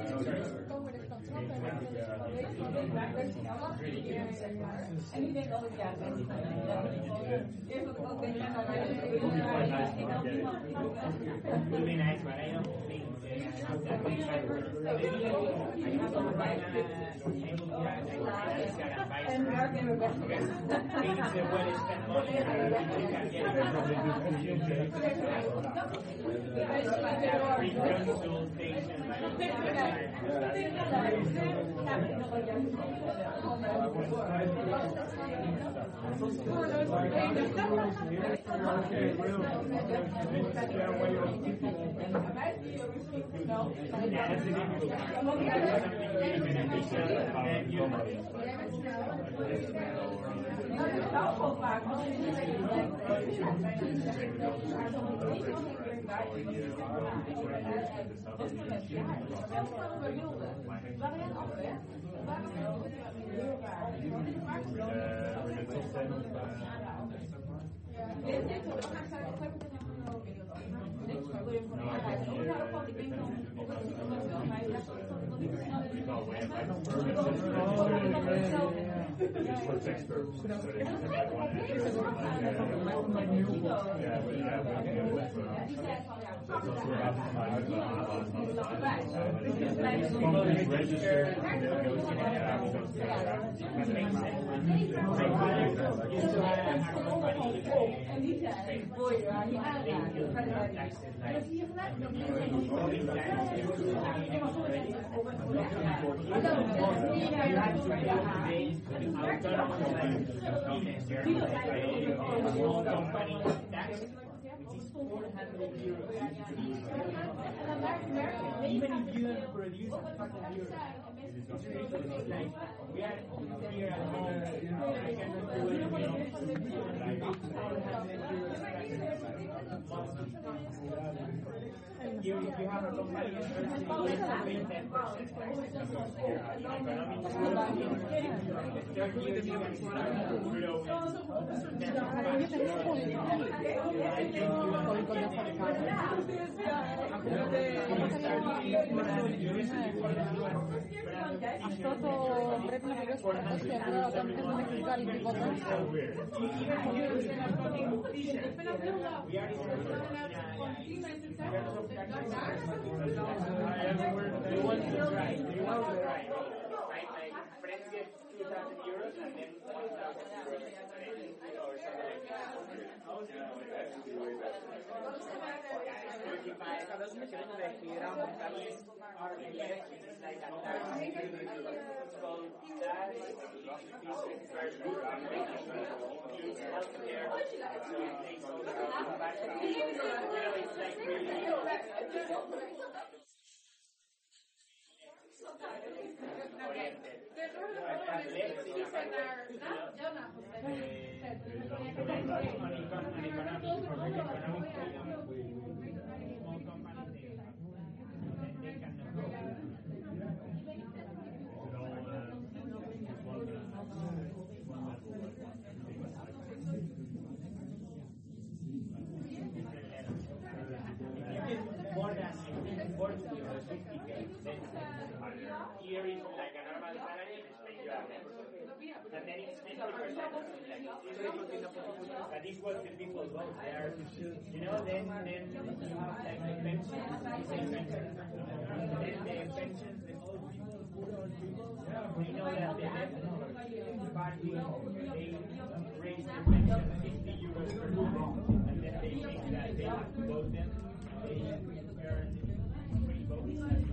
would be nice, but I don't think that we should. It's a well-spent money. Free consultation. Even if you don't produce a fucking euro, it's ridiculous. Like, we are here at home, I cannot do anything. Like, you, if you have a company in Turkey, you have to pay ten percent tax. The third year you can start growing. Αυτό το πρέπει να πληρώσει το σχέδιο όταν θέλουμε να βγάλει τίποτα. Friends get two thousand euros and then one thousand euros or here is like a normal salary in Spain you have and then it's fifty percent but this was the people vote they are you know then then you have like the pensions then the pensions the old people we know that the left party they raise the pension fifty euros per month and then they think that they have to vote them they earn free votes.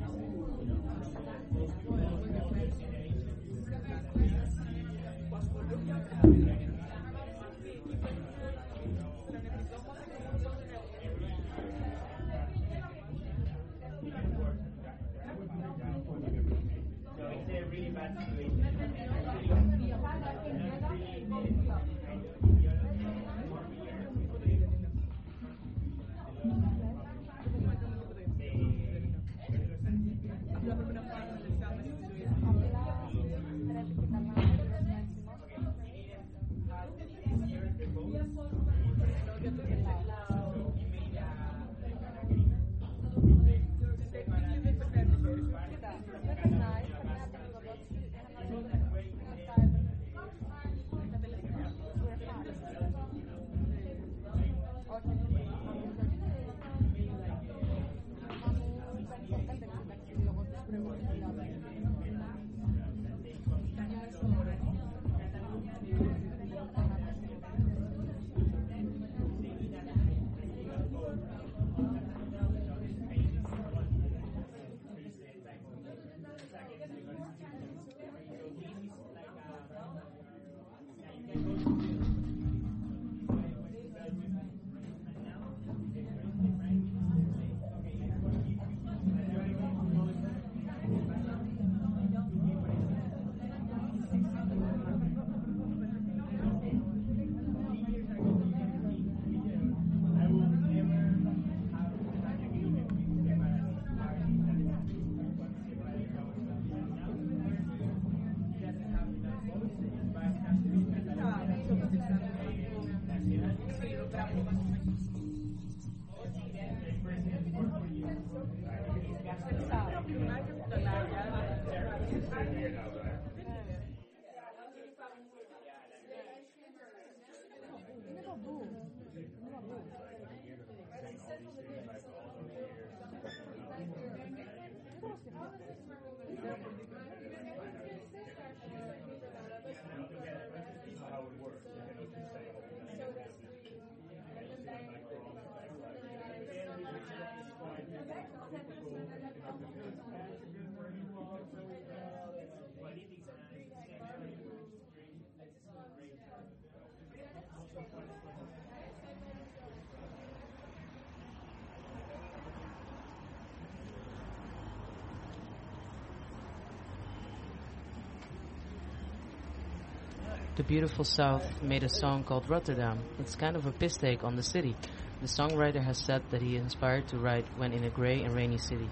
The Beautiful South made a song called Rotterdam. It's kind of a piss take on the city. The songwriter has said that he inspired to write when in a grey and rainy city.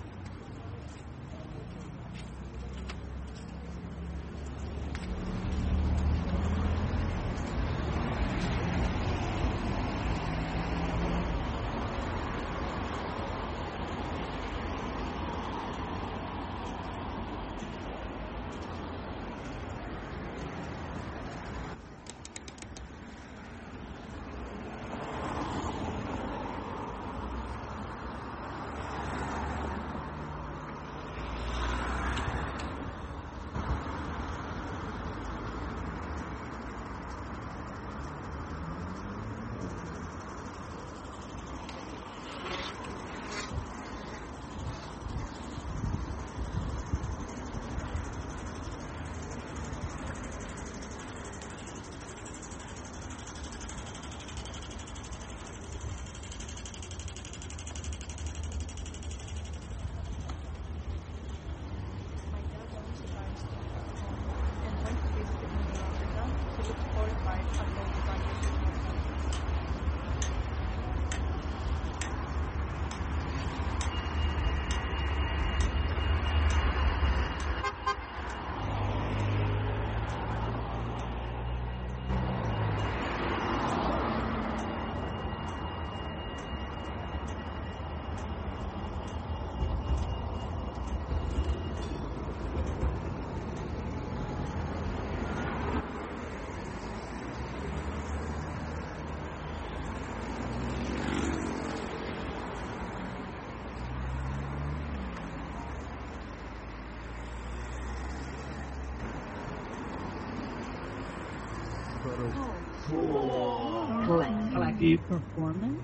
Collective performance.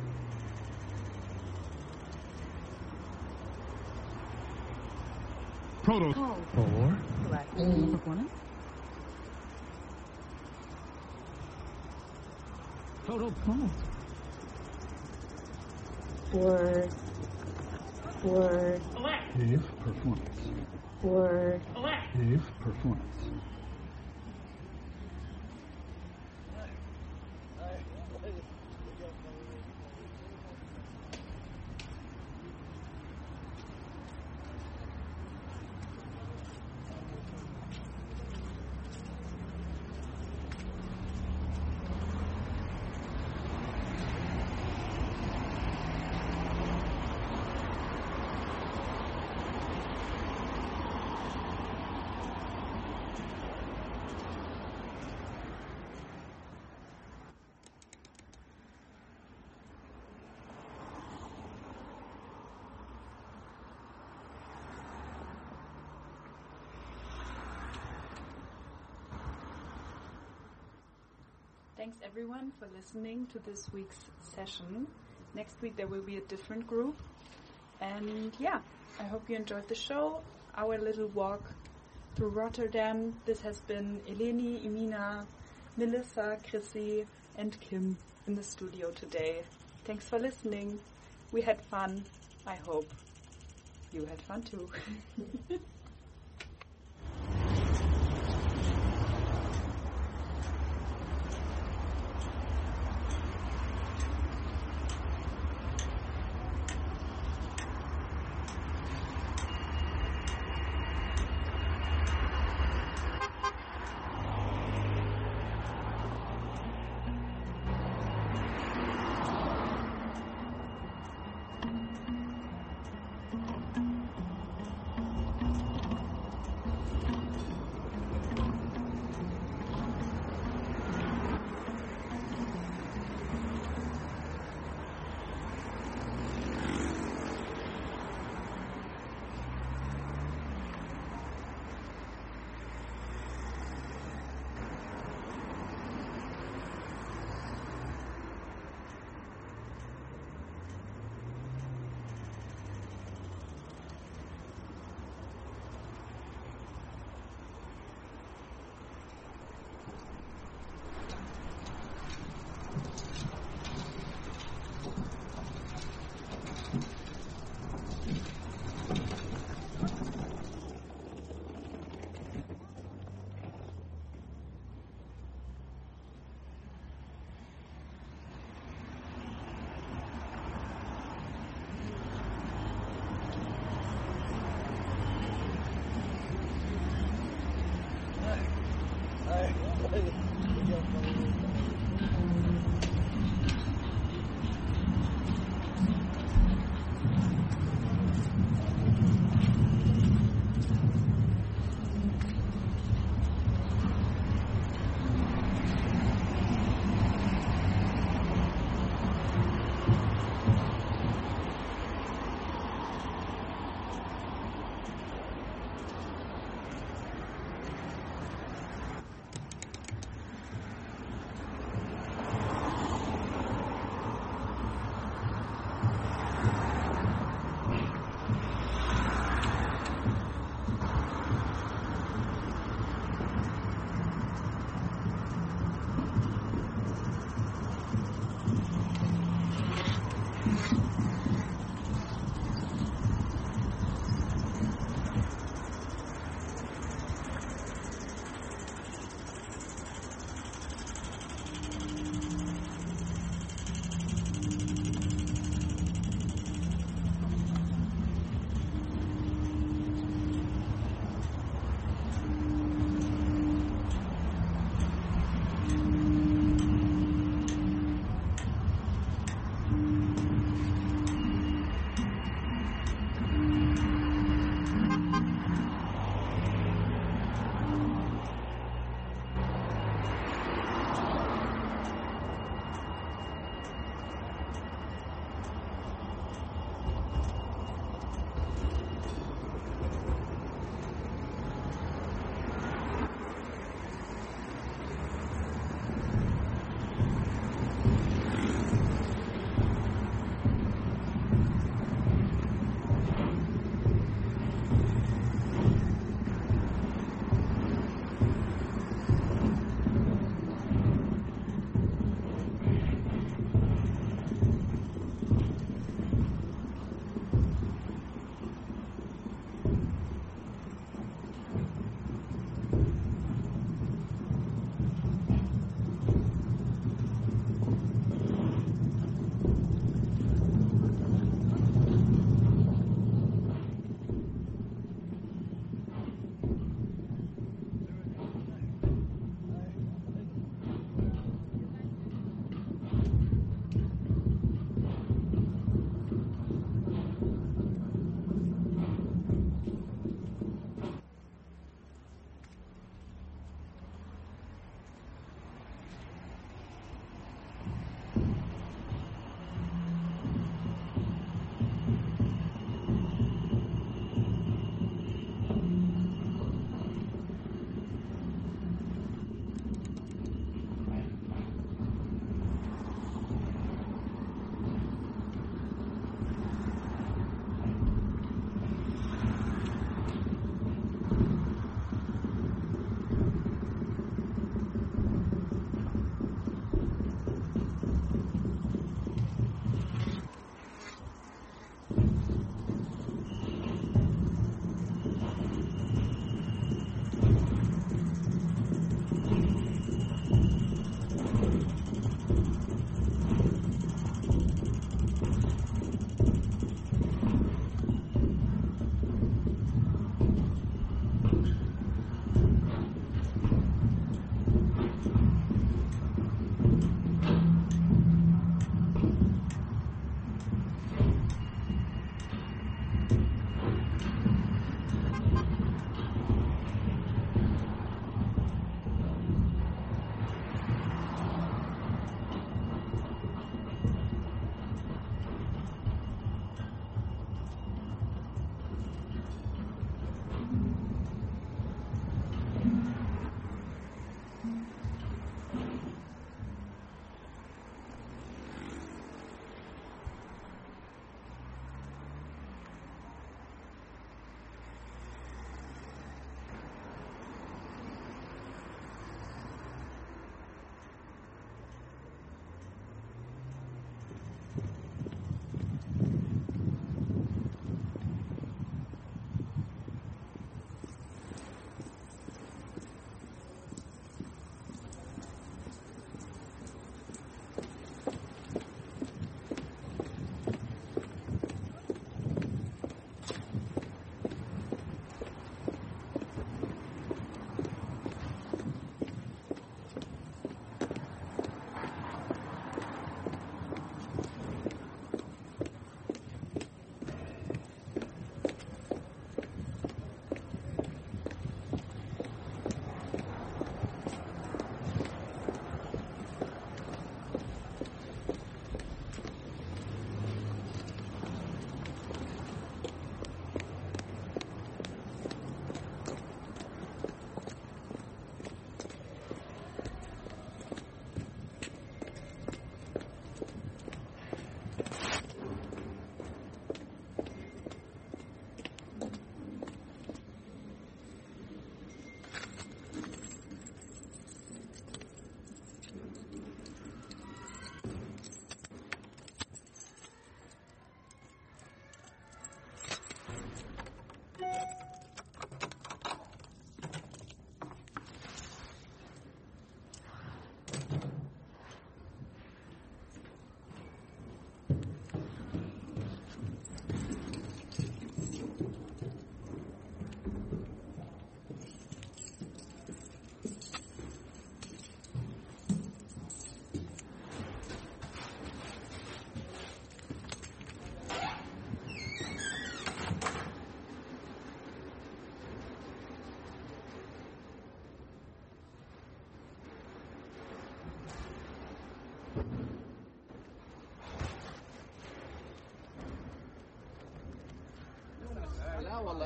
Protocol. Four. Collective performance. Total call. Word. Word. If performance. Word. If performance. Thanks everyone for listening to this week's session. Next week there will be a different group. And yeah, I hope you enjoyed the show, our little walk through Rotterdam. This has been Eleni, Emina, Melissa, Chrissy and Kim in the studio today. Thanks for listening. We had fun. I hope you had fun too.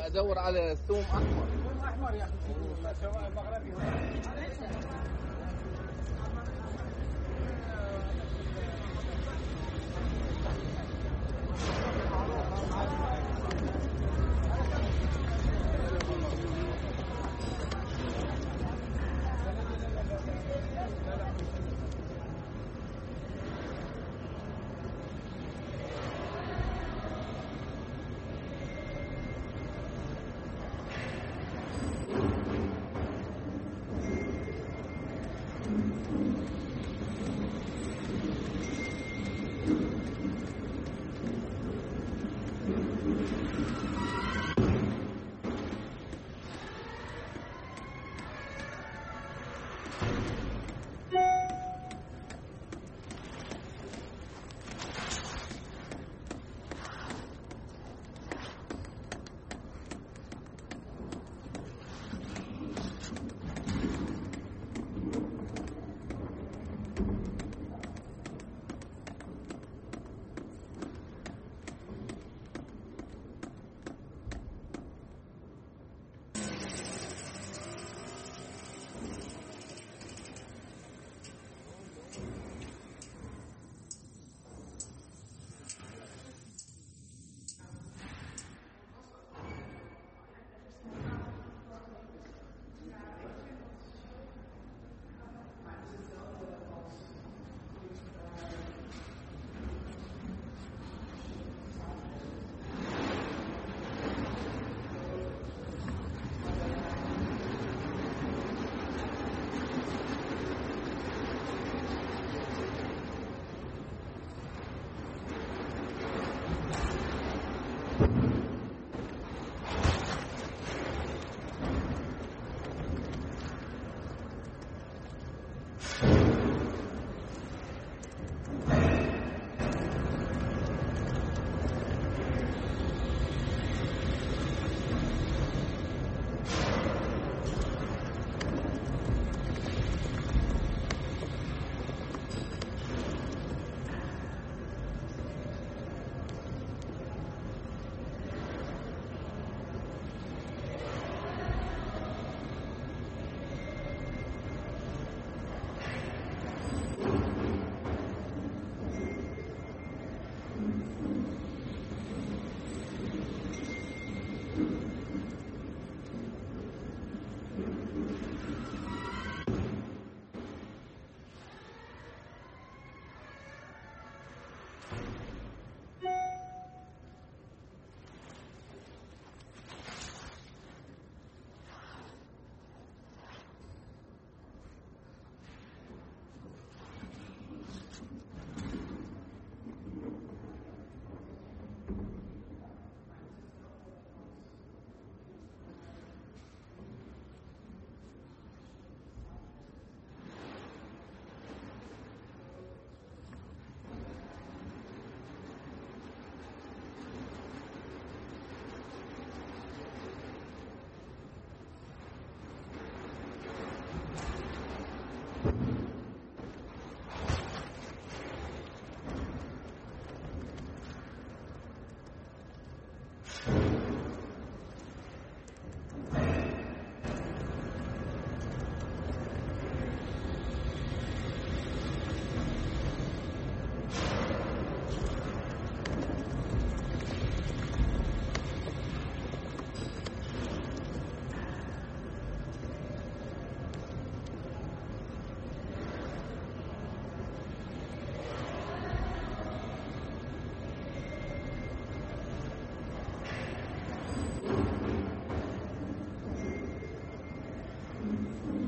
ادور على ثوم احمر. احمر يا اخي المغربي. Thank you.